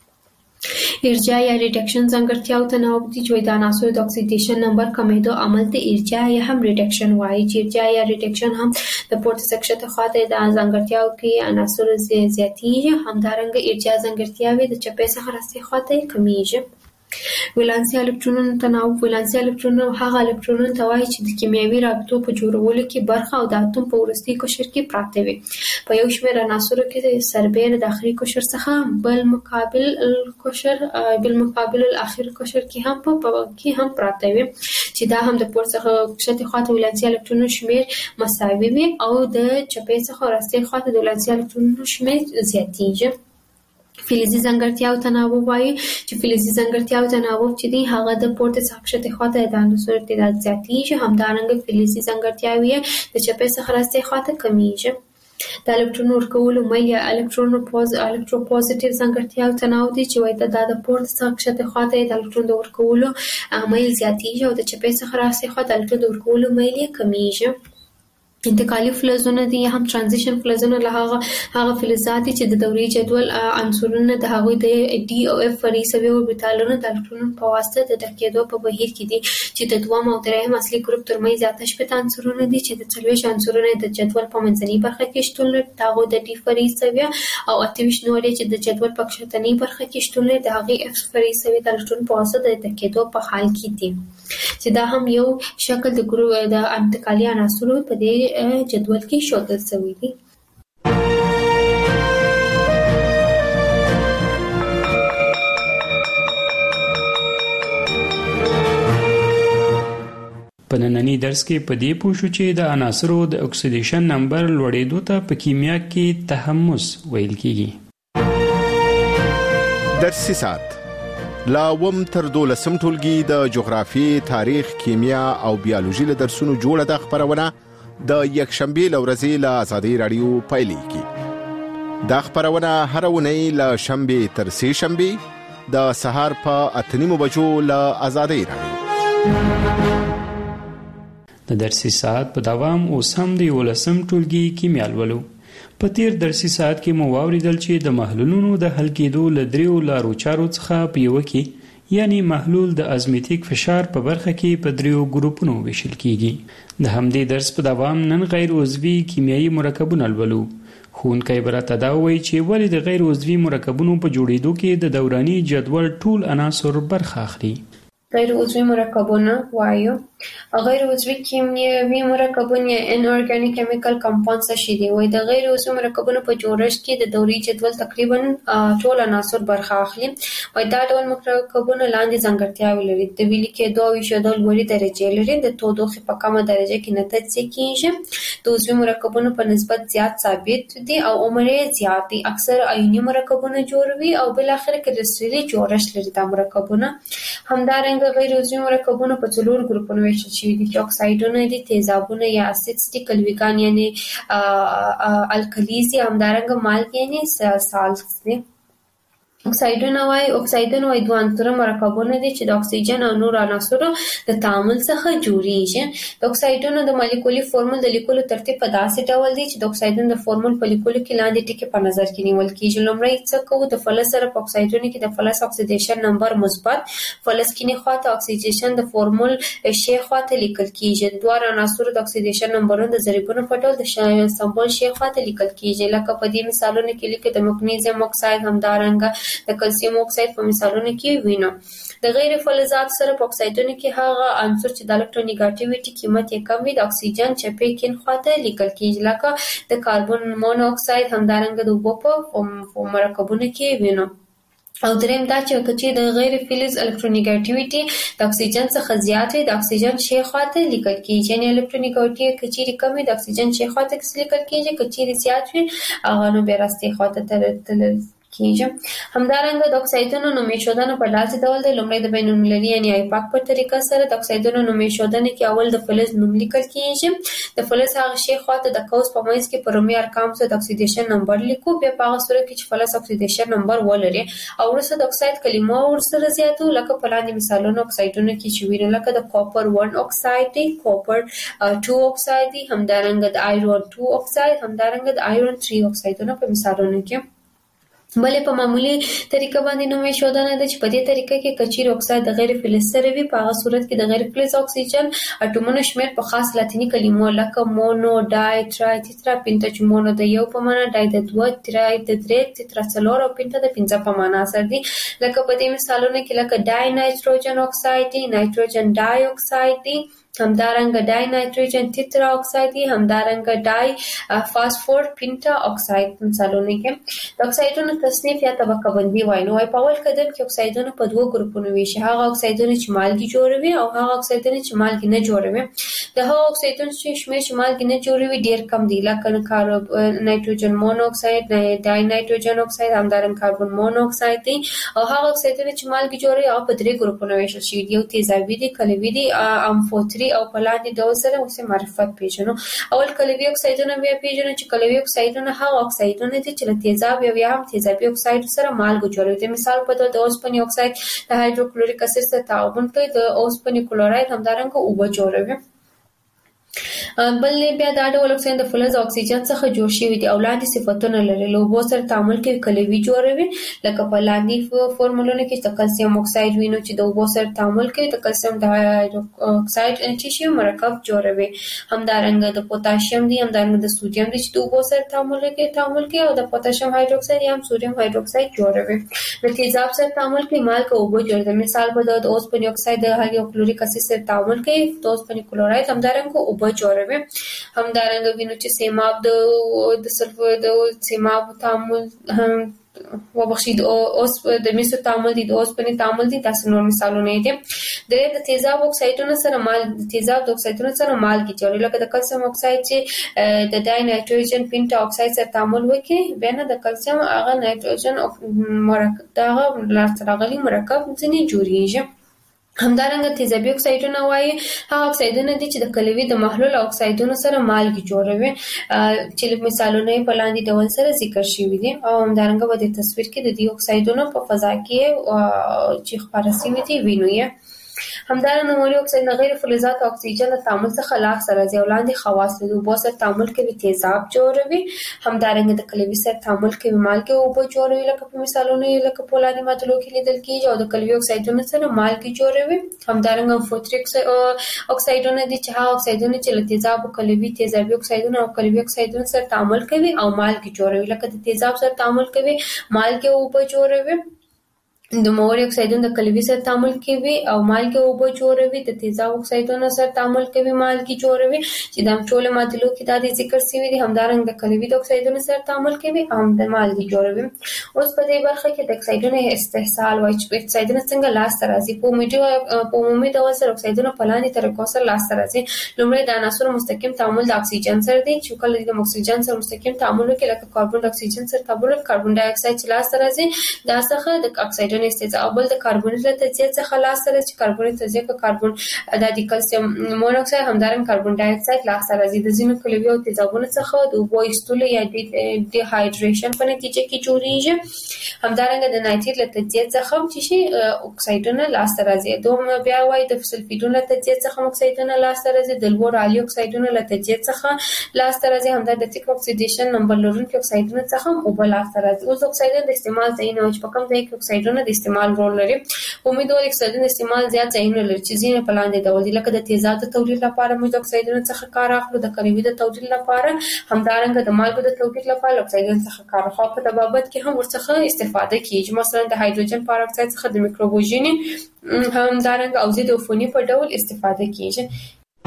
Speaker 22: ارجاع یا ریډکشن ځانګړتیاو تناوب دي چې د عناصرو د اکسیډیشن نمبر کمیدو عمل ته ارجاع یا هم ریډکشن وایي چې ارجاع یا ریډکشن هم د پورته څخه ښکته خواته د ځانګړتیاو کې عناصرو زیاتېږي همدارنګه ارجاع ځانګړتیاوې د چپې څخه راستې خواته کمیږي. ولانسي الکترونونو تناوب ولانسي الکترونونه هغه الکترونونه ته وایي چې د کیمیاوي رابطو په جوړولو کې برخه او د اتوم په وروستي قشر کې پراته وي. په یو شمېر عناصرو کې د سربېره د داخلي قشر څخه بل مقابل القشر بل مقابل الاخر قشر کې هم په کې هم پراته وي چې دا هم د پورته څخه ښکته خواته ولانسي الکترونونو شمېر مساوي وي او د چپې څخه راستې خواته د ولانسي الکترونونو شمېر زیاتېږي. فلزي ځانګړتیاو تناوب وایي چې فلزي ځانګړتیاو تناوب چې دی هغه د پورته څخه ښکته خواته د عناصرو تعداد زیاتېږي همدارنګه فلزي ځانګړتیاوې د چپې څخه راستې خواته کمیږي. د الکترون ورکولو میل یا الکترون الکتروپوزیټیو ځانګړتیاو تناوب دي چې وایي دا د پورته څخه ښکته خواته د الکترون د ورکولو میل زیاتېږي او د چپې څخه راستې خواته د الکترون د ورکولو میل یې کمیږي. انتقالي فلزونه دي هم ترانزیشن فلزونه له هغه هغه فلزات چې د دورې جدول عنصرونه د هغوی د ډي او اف فرعي سوي اوربیتالونو د الکترونونو په واسطه د ډکېدو په بهیر کې دي چې د دویم او درېیم اصلي ګروپ ترمنځ اته شپېته عنصرونه دي چې د څلوېښت عنصرونه د جدول په منځنۍ برخه کې شتون لري د هغوی د ډي فرعي سوي او اته ویشت نور چې د جدول په کښتنۍ برخه کې شتون لري د هغې اف فرعي سوي د الکترون په واسطه د ډکېدو په حال کې دي چې دا هم یو شکل د ګروپ د انتقالي عناصرو په دې جدول کې ښودل شوی دی.
Speaker 21: په نننی درس کې په دې پوه شو چې د عناصرو د اکسیډیشن نمبر لوړېدو ته په کیمیا کې تحمض ویل کېږي.
Speaker 2: درسي ساعت لا وم تر دولسم ټولګي د جغرافي، تاریخ، کیمیا او بیولوژي له درسونو جوړه د خبرونه د یکشنبه لورځي له آزادۍ رادیو پایلیږي. دا خبرونه هر ونی له شنبه تر سه شنبه د سهار په اتنیمو بجو له آزادۍ رادیو.
Speaker 21: د درسي ساعت په دوام اوس هم د یولسم ټولګي کیمیا لولو. په تیر درسي ساعت کې مو واوریدل چې د محلولونو د حل کېدو له دریو لارو چارو څخه په یوه کې یعنی محلول د ازمیتیک فشار په برخه کې په دریو ګروپونو ویشل کیږي. د همدې درس په دوام نن غیر عضوي کیمیاوي مرکبونه لولو. ښوونکی به راته دا وایي چې ولې د غیر عضوي مرکبونو په جوړېدو کې د دوراني جدول ټول عناصر برخه اخلي.
Speaker 22: غیر عضوي مرکبونه وایو. غیر عضوي کیمیاوي مرکبونه ان اورګانیک کیمیکل کمپاونډز شي دي. وای د غیر عضوي مرکبونو په جوړښت کې د دوري جدول تقریبا ټول عناصر برخه اخلي. وای دا ډول مرکبونه لاندې ځانګړتیاوې لري. د ویلي کېدو او ایښودو لوړې درجې لري. د تودوخې په کمه درجه کې نه تجزیه کیږي. د عضوي مرکبونو په نسبت زیات ثابت دي او عمر یې زیات دي. اکثر آیوني مرکبونه جوړوي او بل اخر کې کرستلي جوړښت لري دا مرکبونه. همدارنګه غیر عضوي مرکبونه په څلور ګروپونو ویشل شوي دي چې اکسایډونه دي، تیزابونه یا اسیدز دي، کلویګان یعنی الکلیز دي، همدارنګه مالګې یعنی سالټس دي. اکسایډونه وای اکسایډونه وای دوه عنصره مرکبونه دي چې د اکسیجن او نور عناصرو د تعامل څخه جوړیږي. د اکسایډونو د مالیکولي فورمول د لیکلو ترتیب په داسې ډول دی چې د اکسایډونو د فورمول په لیکلو کې لاندې ټکي په نظر کې نیول کیږي. لومړی څه کوو، د فلز سره په اکسایډونو کې د فلز اکسیډیشن نمبر مثبت، فلز کینی خواته اکسیډیشن د فورمول شی خواته لیکل کیږي. د دوه عناصرو د اکسیډیشن نمبرونه د ضریبونو په ډول د سمبول شی خواته لیکل کیږي. لکه په دې مثالونو کې لیکي د مګنیزیم اکساید، همدارنګه د کلسیم اکساید په مثالونو کې وینو. د غیر فلزات سره په اکسایډونو کې هغه عنصر چې د الکترونیګاټیویټي قیمت یې کم وي د اکسیجن چپې کین خواته لیکل کیږي. لکه د کاربن مونو اکساید، همدارنګه د اوبو په مرکبونو کې وینو. او دریم دا چې کچې د غیر فلز الکترونیګاټیویټي د اکسیجن څخه زیات وي د اکسیجن شی خواته لیکل کیږي. یعنی الکترونیګاټیویټي کچې کم وي د اکسیجن شی خواته لیکل کیږي، کچې زیات وي هغه نو به راستي خواته تل کیږي. همدارنګه د اکسایډونو نوم ایښودنه په داسې ډول دی. لومړی د بین المللي یعنی آیپاک په طریقه سره د اکسایډونو نوم ایښودنه کې اول د فلز نوم لیکل کیږي. د فلز هغه شی خواته د قوس په منځ کې په رومي ارقام سره د اکسیډیشن نمبر لیکو. بیا په هغه صورت کې چې فلز اکسیډیشن نمبر ولري او وروسته د اکساید کلمه ورسره زیاتو. لکه په لاندې مثالونو اکسایډونو کې چې وینو، لکه د کاپر ون اکساید دی، کاپر ټو اکساید دی، همدارنګه د آیرون ټو اکساید، همدارنګه د آیرون تھری اکسایډونه په مثالونو کې. بلې په معمولی طریقه باندې نوم ایښودنه ده چې په دې طریقه کې کچیر اکساید د غیر فلز سره وي. په هغه صورت کې د غیر فلز اکسیجن اټومونو شمیر په خاص لاتینی کلمو لکه مونو، ډای، ترای، تیترا، پینټا چې مونو د یو په معنا، ډای د دوه، ترای د درې، تیترا څلور او پینټا د پنځه په معنا سره دي. لکه په دې مثالونو کې لکه ډای نایتروجن اکساید دی، نایتروجن ډای اکساید دی، همدارنګه ډای نایتروجن تیترا اکساید دی، همدارنګه ډای فاسفور پینټا اکساید مثالونه کې. د اکسایډونو تصنیف یا طبقه بندي وایي. نو په اول قدم کې اکسایډونه په دوه ګروپونو ویشي، هغه اکسایډونه چې مالګې جوړوي او هغه اکسایډونه چې مالګې نه جوړوي. د هغه اکسایډونو چې شمیر چې مالګې نه جوړوي ډیر کم دي، لکه کاربن نایتروجن مونو اکساید، ډای نایتروجن اکساید، همدارنګه کاربن مونو اکساید دی. او هغه اکسایډونه چې مالګې جوړوي هغه په درې ګروپونو ویشل شوي دي. یو تیزابي دی، کلوي دی، امفوتري او په لاندې ډول سره اوسه معرفت پیژنو. اول کلوي اکسایډونه بیا پیژنو چې کلوي اکسایډونه هغه اکسایډونه دي چې له تیزاب یا هم تیزابي اکساید سره مالګه جوړوي. د مثال په توګه د اوسپنې اکساید د هایدروکلوریک اسید سره تعامل کوي، د اوسپنې کلوراید همدارنګه اوبه جوړوي. بل بیا دا ډول اکسیجن د فلز اکسیجن څخه جوړ شوی دی او لاندې صفتونه لري. له اوبو سره تعامل کوي کلوي جوړوي، لکه په لاندې فورمولونه کې د کلسیم اکساید وینو چې د اوبو سره تعامل کوي د کلسیم د اکساید چې شی مرکب جوړوي. همدارنګه د پوتاشیم دی، همدارنګه د سوډیم دی چې د اوبو سره تعامل کوي تعامل کوي او د پوتاشیم هایدروکساید یا هم سوډیم هایدروکساید جوړوي. د تیزاب سره تعامل کوي مالګه اوبه جوړوي. مثال په توګه د اوسپنې اکساید د هایدروکلوریک اسید سره تعامل کوي، د اوسپنې کلوراید همدارنګه اوبه جوړوي. همدارنګه وینو چې سیماب د د سلفر د سیماب تعامل هم وبخښید اوس د میسو تعامل دي، د اوسپنې تعامل دي، تاسو نور مثالونه دي. د تیزاب اکسایډونو سره مال د تیزاب د اکسایډونو سره مالګې جوړوي، لکه د کلسیم اکساید چې د ډای نایتروجن پینټا اکساید سره تعامل وکړي بیا نه د کلسیم هغه نایتروجن مرکب دغه لارتراغلي مرکب ځنې جوړیږي. همدارنګه تیزابي اکسایډونه وایي هغه اکسایډونه دي چې د کلوي د محلول اکسایډونو سره مالګې جوړوي چې مثالونه په لاندې ډول سره ذکر شوي دي. او همدارنګه په دې تصویر کې د دې اکسایډونو په فضا کې چې خپاره شوي دي وینو یې. همدارنګه نوموړي اکساید د غیر فلزات او اکسیجن د تعامل څخه لاس سره ځي او لاندې خواص لري. اوبو سره تعامل کوي تیزاب جوړوي، همدارنګه د کلوي سره تعامل کوي مالګې اوبه جوړوي، لکه په مثالونو لکه په لاندې ماډلو کې لیدل کېږي. او د کلوي اکسایډونو سره مالګې جوړوي. همدارنګه امفوتریک اکسایډونه دي چې هغه اکسایډونه چې له تیزاب او کلوي تیزابي اکسایډونه او کلوي اکسایډونو سره تعامل کوي او مالګې جوړوي، لکه د تیزاب سره تعامل کوي مالګې اوبه جوړوي. د موري اکسایدونه د کلوي سره تعامل کوي او مالګه اوبه جوړوي، د تیزاب اکسایدونه سره تعامل کوي مالګه جوړوي چې د ټول معادلو کې د ذکر شوی دي. همدارنګه د کلوي د اکسایدونه سره تعامل کوي او هم د مالګه جوړوي. اوس په دې برخه کې د اکسایدونو استحصال وایي چې اکسایدونه څنګه لاس ته راځي. په عمومي په عمومي ډول سره اکسایدونه په لاندې طریقو سره لاس ته راځي. لومړی د عناصرو مستقیم تعامل د اکسیجن سره دی چې کله د اکسیجن سره مستقیم تعامل وکړي لکه کاربن د اکسیجن سره تعامل کاربن ډای اکساید چې لاس ته راځي دا څخه د اکسایدونو استحصال بل د کاربونیک تجزیه څخه لاس ته راځي. کاربونیک تجزیه کې کاربن د کلسیم مونوکساید همدارنګه کاربن ډای اکساید لاس ته راځي. د ځینو کلوي او تیزابونو څخه د اوبو ایستلو یا د ډي هایډریشن په نتیجه کې جوړیږي. همدارنګه د نایتریت له تجزیه څخه چې شي اکسایدونه لاس ته راځي. دوم بیا وایي د سلفیدونو له تجزیه څخه اکسایدونه لاس ته راځي. د لوړ عالی اکسایدونو له تجزیه څخه لاس ته راځي. همدارنګه د تیک اکسیډیشن نمبر لرونکي اکسایدونو څخه اوبه لاس ته راځي. اوس اکسایدونه د استعمال ځایونه چې په کوم ځای کې اکسایدونه د استعمال رول لري. امیدوار اکسایدونه استعمال زیات ځایونه لري چې ځینې په لاندې ډول دي لکه د تیزاب د تولید لپاره موږ د اکسایدونو څخه کار اخلو، د کلوي د تولید لپاره، همدارنګه د مالګو د تولید لپاره اکسایدونو څخه کار اخلو. په طبابت کې هم ورڅخه استفاده کیږي، مثلا د هایدروجن پر اکساید څخه د میکروبوژنې همدارنګه او ضد عفوني په ډول استفاده کیږي.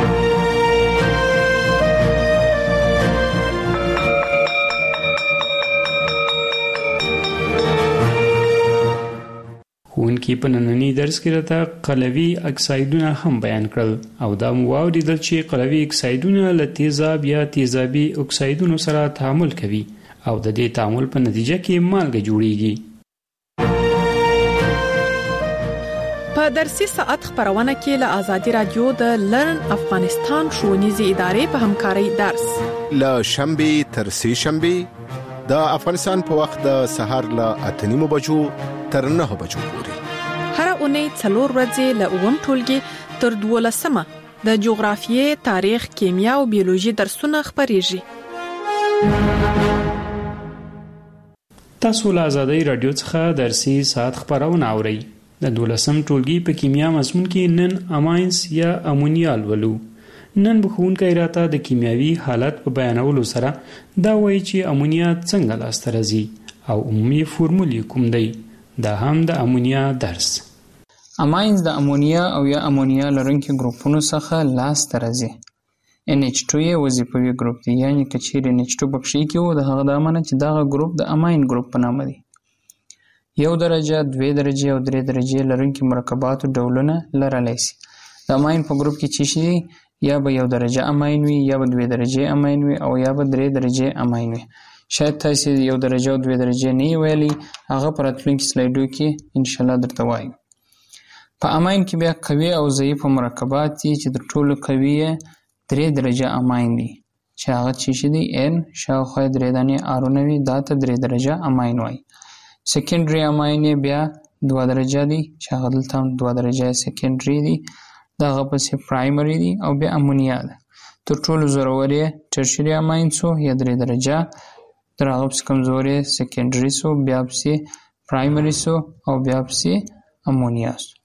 Speaker 21: ښوونکي په ننني درس کې راته قلوي اکسایدونه هم بیان کړل او دا مو واورېدل چې قلوي اکسایدونه له تیزاب یا تیزابي اکسایدونو سره تعامل کوي او د دې تعامل په نتیجه کې مالګه جوړیږي.
Speaker 20: په درسي ساعت خبرونه کې له آزادي رادیو د لرن افغانستان ښوونیزې ادارې په همکارۍ درس
Speaker 2: له شنبه تر سه شنبه د افغانستان په وخت د سهار له اته نیمو بجو تر نه بجو پورې
Speaker 20: هر اونۍ څلور ورځې له اووم ټولګي تر دولسمه د جغرافیې، تاریخ، کیمیا او بیولوژي درسونه خبريږي.
Speaker 21: تاسو له آزادۍ رادیو څخه درسي ساعت خبرونه اورئ. د دولسم ټولګي په کیمیا مضمون کې نن اماینس یا امونیا ولولو. نن به ښوونکی راته د کیمیاوي حالت په بیانولو سره دا وایي چې امونیا څنګه لاسته راځي او عمومي فورمول کوم دی. دا هم د امونیا درس.
Speaker 4: اماینز د امونیا او یا امونیا لرونکي ګروپونو څخه لاسته راځي. ان ایچ ټو یې وظیفوي ګروپ دی، یعنی که چیرې ان ایچ ټو پکې کې وو د هغه د امانه چې دغه ګروپ د اماین ګروپ په نامه دی. یو درجه، دوه درجه او درې درجه لرونکي مرکباتو ډولونه لرلی شي. د اماین په ګروپ کې چې شي یا به یو درجه اماین وي یا به دوه درجه اماین وي او یا به درې درجه اماین وي. شاید تاسو یو درجه او دوه درجه نه ویلي، هغه پر راتلونکي سلایډو کې ان شاء الله درته وایم. په اماین کې بیا قوي او ضعیف مرکبات دي چې د ټولو قوي درې درجه اماین دي چې هغه چې دي ان شاوخوا درې دانې ارونه وي، دا ته درې درجه اماین وایي. سیکنډري اماین بیا دوه درجه دي چې هغه دلته هم دوه درجه سیکنډري دي، دغه پسې پرایمري دي او بیا امونیا ده. تر ټولو زورور یې ټرشري اماین سو یا درې درجه، تر هغه پسې کمزوري سیکنډري سو، بیا پسې پرایمري سو او بیا پسې امونیا سو.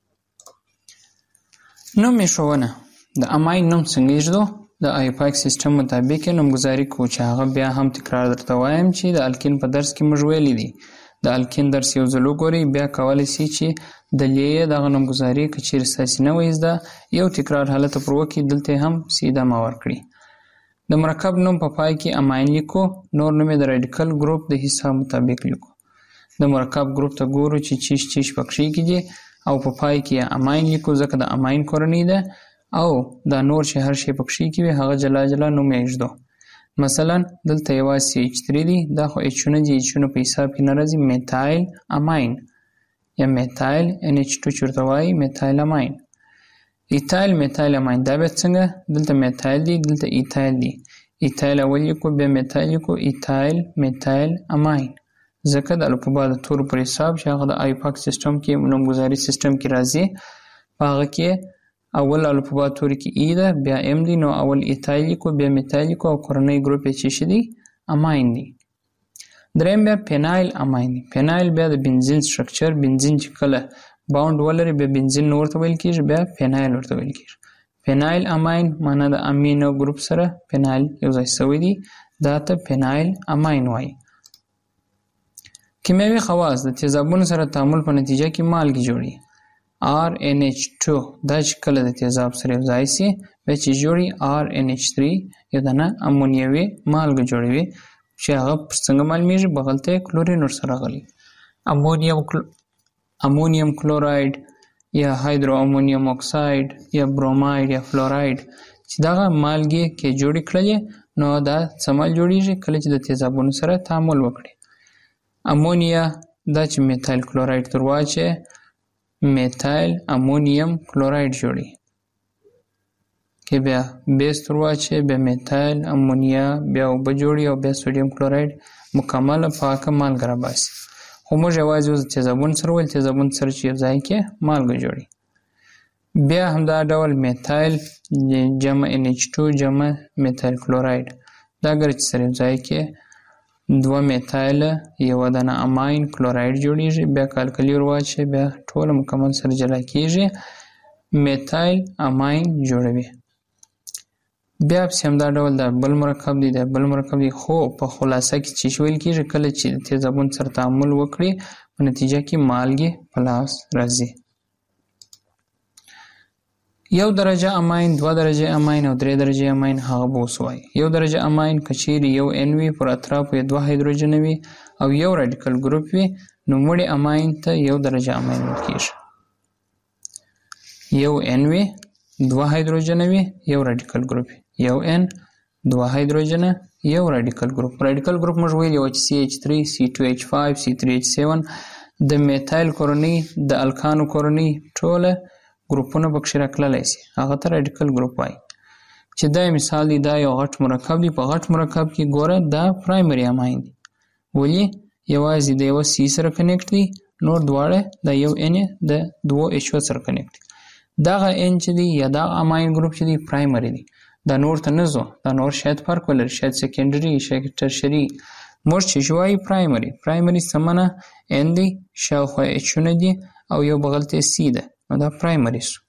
Speaker 4: نوم ایښودنه د اماین نوم څنګه ایږدو؟ د آیپاک سیستم مطابق یې نومګذاري کوو چې هغه بیا هم تکرار درته وایم چې د الکین په درس کې موږ ویلي دي. د الکین درس یو ځل وګورئ، بیا کولی شئ چې د لیې دغه نومګذاري که چیرې ستاسې نه وي زده یو تکرار حالت پر وکړي، دلته هم سیده ما ورکړي. د مرکب نوم په پای کې اماین لیکو، نور نوم یې د راډیکل ګروپ د حساب مطابق لیکو. د مرکب ګروپ ته ګورو چې چیش چیش پکې کې دي او په پای کې اماین لیکو ځکه د اماین کورنۍ ده او دا نور چې هر شی پکې کې وي هغه جلا جلا نوم یې ایږدو. مثلا دلته یوازې سی ایچ تھری دی، دا خو ایچونه دي، ایچونه په حساب کې نه راځي. میتایل اماین یا میتایل ان ایچ ټو چورته وایي میتایل اماین. ایتایل میتایل اماین دا بیا څنګه؟ دلته میتایل دی، دلته ایتایل دی. ایتایل اول لیکو بیا میتایل لیکو، ایتایل میتایل اماین. ځکه د الفبا د تورو پر حساب چې هغه د آیپاک سیستم کې نومګذاري سیستم کې راځي، په هغه کې اول الفبا توري کې ای ده، بیا ام دی، نو اول ایتایل لیکو بیا میتایل لیکو او کورنۍ ګروپ یې چې شي دی اماین دی. دریم بیا پینایل اماین دی. پینایل بیا د بنزین سټرکچر، بنزین چې کله باوند ولري بیا بنزین نو ورته ویل کېږي، بیا پینایل ورته ویل کېږي. پینایل اماین معنا د امینو ګروپ سره پینایل یو ځای شوی دی، دا ته پینایل اماین وایي. کیمیاوي خواص د تیزابونو سره تعامل په نتیجه کې مالګې جوړي. آر ان ایچ ټو دا چې کله د تیزاب سره یو ځای سي بیا چې جوړي آر ان ایچ تھری یو دانه امونیوي مالګه جوړوي چې هغه څنګه معلومیږي بغل ته کلورین ورسره غلي. امونیم کل... امونیم کلوراید یا هایدرو امونیم اکساید یا بروماید یا فلوراید چې دغه مالګې کې جوړې کړلې نو دا څه مال جوړیږي کله چې د تیزابونو سره تعامل وکړي. امونیا دا چې میتایل کلوراید تر واچي میتایل امونیم کلوراید جوړي کې بیا بیس تر واچي بیا میتایل امونیا بیا اوبه جوړي او بیا سوډیم کلوراید مکمل پاکه مالګه راباسي. خو موږ یوازې اوس تیزابون سره ویل تیزابون سره چې یو ځای کې مالګه جوړي. بیا همدا ډول میتایل جمع ان ایچ ټو جمع میتایل کلوراید دا اگر چې سره یو ځای کې دوه میتایل یو دانه اماین کلوراید جوړیږي بیا الکلی ور واچي بیا ټول مکمل سره جلا کیږي میتایل اماین جوړوي. بیا هم دا ډول د بل مرکب دی د بل مرکب دی خو په خلاصه کې چې ویل کیږي کله چې تیزابون سره تعامل وکړي په نتیجه کې مالګې په لاس راځي. یو درجه اماین دوه درجه اماین او درې درجه اماین هغه به وسوای. یو درجه اماین کچيري یو ان وي پر اطراف یې دوه هایدروجن وي او یو رادیکل ګروپ وي نو مړي اماین ته یو درجه اماین ورکیږي. یو ان وي دوه هایدروجن وي یو رادیکل ګروپ یو ان دوه هایدروجن یو رادیکل ګروپ. رادیکل ګروپ موږ ویل یو چې سی ایچ تھری سی ټو ایچ فایو سی تھری ایچ سیون د میتایل کورنۍ د الکانو کورنۍ ټوله ګروپونه پکې راکړلای شي هغه ته رادیکل ګروپ وایي. چې دا مثال دی دا یو غټ مرکب دی په غټ مرکب کې ګوره دا پرایمري اماین دی ولی یوازې د یو سی سره کنیکټ دی نور دواړه د یو ان د دوه ایچ سره کنیکټ دی. دغه ان چې دی یا دا اماین ګروپ چې دی پرایمري دی دا نور ته نه ځو دا نور شاید فرق ولري شاید سیکنډري شاید ټرشري موږ چې شوای پرایمري پرایمري سمنه ان دی شاوخوا ایچونه دی او یو بغل ته سی ده نو دا پرایمري سو.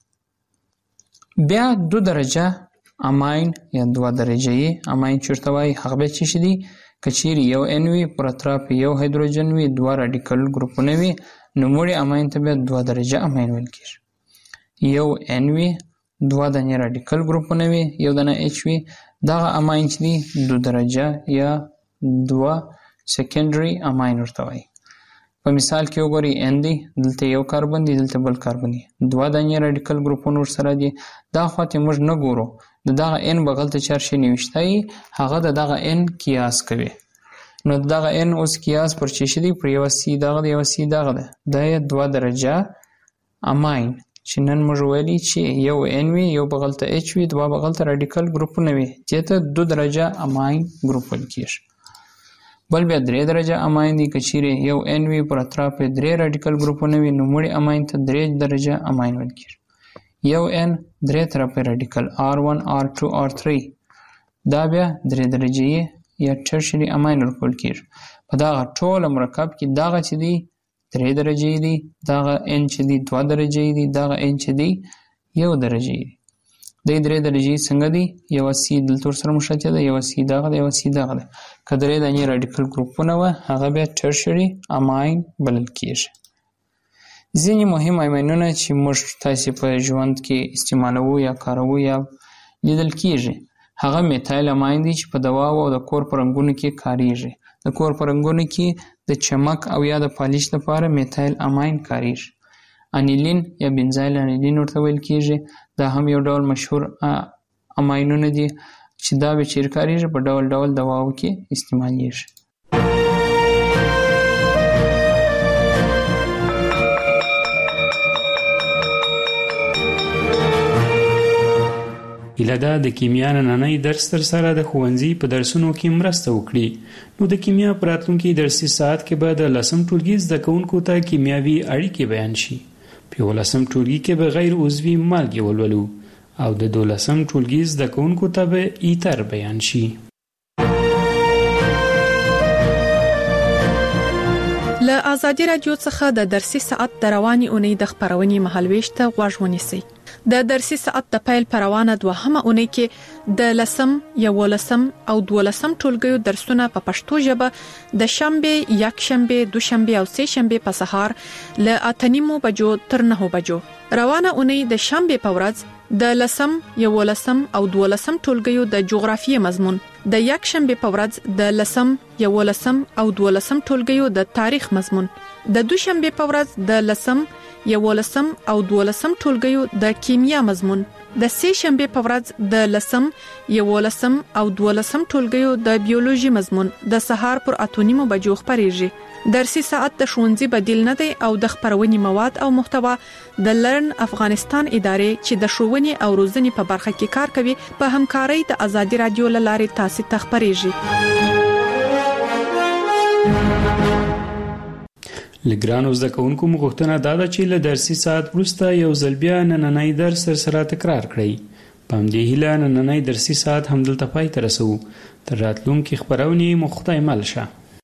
Speaker 4: بیا دو درجه اماین یا دوه درجه اماین چیرته وای هغه به چې شي کچيري یو ان وي پر اطراف یو هایدروجن وي دوه رادیکل ګروپونه وي نو مړي اماین ته به دوه درجه اماین ویل کیږي. یو ان وي دوه دانه رادیکل ګروپونه وي یو دانه ایچ وي دغه اماین چې دي دو درجه یا دوه سیکنډري اماین ورته وایي. په مثال کې وګورئ ان دی دلته یو کاربن دی دلته بل کاربن دی دوه دانې رادیکل ګروپونه ورسره دي دا خواته موږ نه ګورو د دغه ان بغل ته چارشي نوشتای هغه د دغه ان قیاس کوي نو دغه ان اوس قیاس پر چی شي دی پر یو سی دغه یو سی دغه ده د دوه درجه اماین چې نن موږ ویلي چې یو ان وی یو بغل ته ایچ وی دوه بغل ته رادیکل ګروپونه وي چې ته دو درجه اماین ګروپ ول کیږي. بل بیا درې درجه اماین دي کچيري یو ان وی پر اطراف درې رادیکل ګروپونه وي نو مړي اماین ته درې درجه اماین ول کیږي. یو ان درې طرفه رادیکل آر ون آر ټو آر تھری دا بیا درې درجه یا ټرشري اماین ورکول کیږي. په دا ټول مرکب کې دا چې دي درې درجه دي دا ان چې دي دوه درجه دي دا ان چې دي یو درجه دي د درې درجه څنګه دي یو سی دلته سره مشابه ده یو سی دغه یو سی دغه کدرې د نه رادیکل ګروپونه و هغه به ټرشري اماین بلل کیږي. ځینې مهم اماینونه چې موږ تاسو په ژوند کې استعمالوو یا کاروو یا لیدل کیږي هغه میتایل اماین دي چې په دوا او د کور په رنګونو کې کاریږي. د کور په رنګونو کې د چمک او یا د پالیش لپاره میتایل اماین کاریږي. انیلین یا بنزایل انیلین ورته ویل کیږي دا هم یو ډول مشهور اماینونه دي چې دا به چیر کاریږي په ډول ډول دواو کې استعمالیږي.
Speaker 21: هیله ده د کیمیا نننۍ درس تر سره د ښوونځي په درسونو کې مرسته وکړي. نو د کیمیا په راتلونکي درسي ساعت کې به د لسم ټولګي زده کوونکو ته کیمیاوي اړیکې بیان شي. په یولسم ټولګي کې به غیر عضوي مالګې ولولو او د دولسم ټولګي زده کوونکو ته به ایتر بیان شي.
Speaker 20: له له ازادي رادیو څخه د درسي ساعت د رواني اونۍ د خبرونې مهالويش ته غوږ ونیسئ. د درسي ساعت د پیل پروانه دوهمه اونۍ کې د لسم، یولسم او دولسم ټولګیو درسونه په پښتو ژبه د شنبه، یک شنبه، دوشنبه او سه شنبه په سهار له اتنیمو بجو تر نهو بجو. روانه اونۍ د شنبه په ورځ د لسم، یولسم او دولسم ټولګیو د جغرافیې مضمون، د یک شنبه په ورځ د لسم، یولسم او دولسم ټولګیو د تاریخ مضمون، د دوشنبه په ورځ د لسم، یولسم او دولسم ټولګیو د کیمیا مضمون، د سه شنبه په ورځ د لسم، یولسم او دولسم ټولګیو د بیولوژي مضمون د سهار پر اتونیمو بجو خبريږي. درسي ساعت د ښوونځي بدیل نه دی او د خبرونې مواد او محتوا د لرن افغانستان ادارې چې د ښوونې او روزنې په برخه کې کار کوي په همکارۍ د ازادي رادیو لارې تاسو ته خبريږي.
Speaker 21: لګرانو زده کوونکو مغوښتنه دا ده چې له درسي ساعت وروسته یو ځل بیا نننۍ درس سره تکرار کړئ. په همدې هیله نننۍ درسي ساعت همدلته پای ته رسوو. تر راتلونکي خبرونې مو خدای مل شه.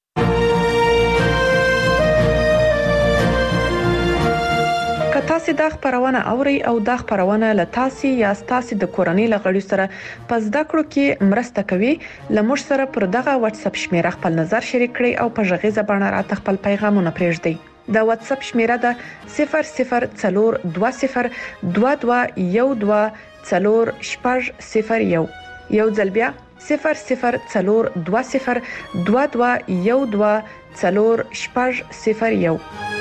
Speaker 20: که تاسو دا خبرونه اورئ او دا خبرونه له تاسو یا تاسو د کورنۍ لغړي سره په زده کړو کې مرسته کوي، لمر سره پر دغه واتس اپ شمیره خپل نظر شریک کړئ او په ژغې زبانه راته خپل پیغامونه پرېږدئ. دا واتس اپ شمیره ده صفر صفر څلور دوه صفر دوه دوه یو دوه څلور شپږ صفر یو. یو ځل بیا صفر صفر څلور دوه صفر دوه دوه یو دوه څلور شپږ صفر یو.